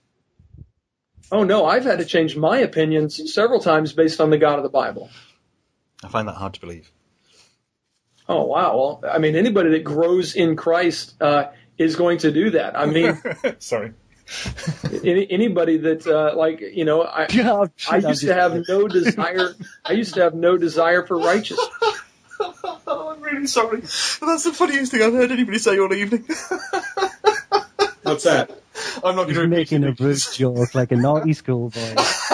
oh no, I've had to change my opinions several times based on the God of the Bible. I find that hard to believe. Oh wow, well, I mean, anybody that grows in Christ is going to do that. I mean, Sorry. anybody that I used to have no desire. I used to have no desire for righteousness. I'm really sorry. But that's the funniest thing I've heard anybody say all evening. What's that? I'm not going He's to repeat making a it. Bruce joke like a naughty schoolboy.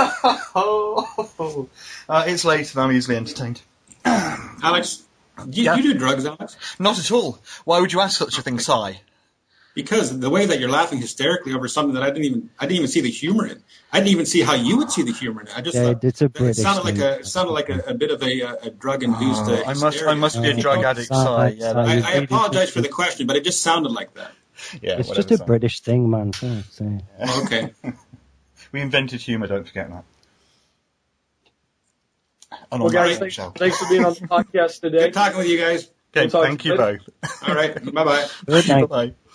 It's late and I'm easily entertained. Alex, you do drugs, Alex? Not at all. Why would you ask such a thing, Si? Because the way that you're laughing hysterically over something that I didn't even see the humor in. I didn't even see how you would see the humor in it. I just Yeah, thought it's a it British sounded like a bit of a drug-induced I must be a drug addict, Si. Yeah, I apologize for the question, but it just sounded like that. yeah, It's whatever, just a Si. British thing, man. So. Okay. We invented humour, don't forget that. And Well, on guys, that shell. thanks for being on the podcast today. Good talking with you guys. Okay, We'll talk thank you later. both. All right. Bye-bye. Good night. Bye-bye.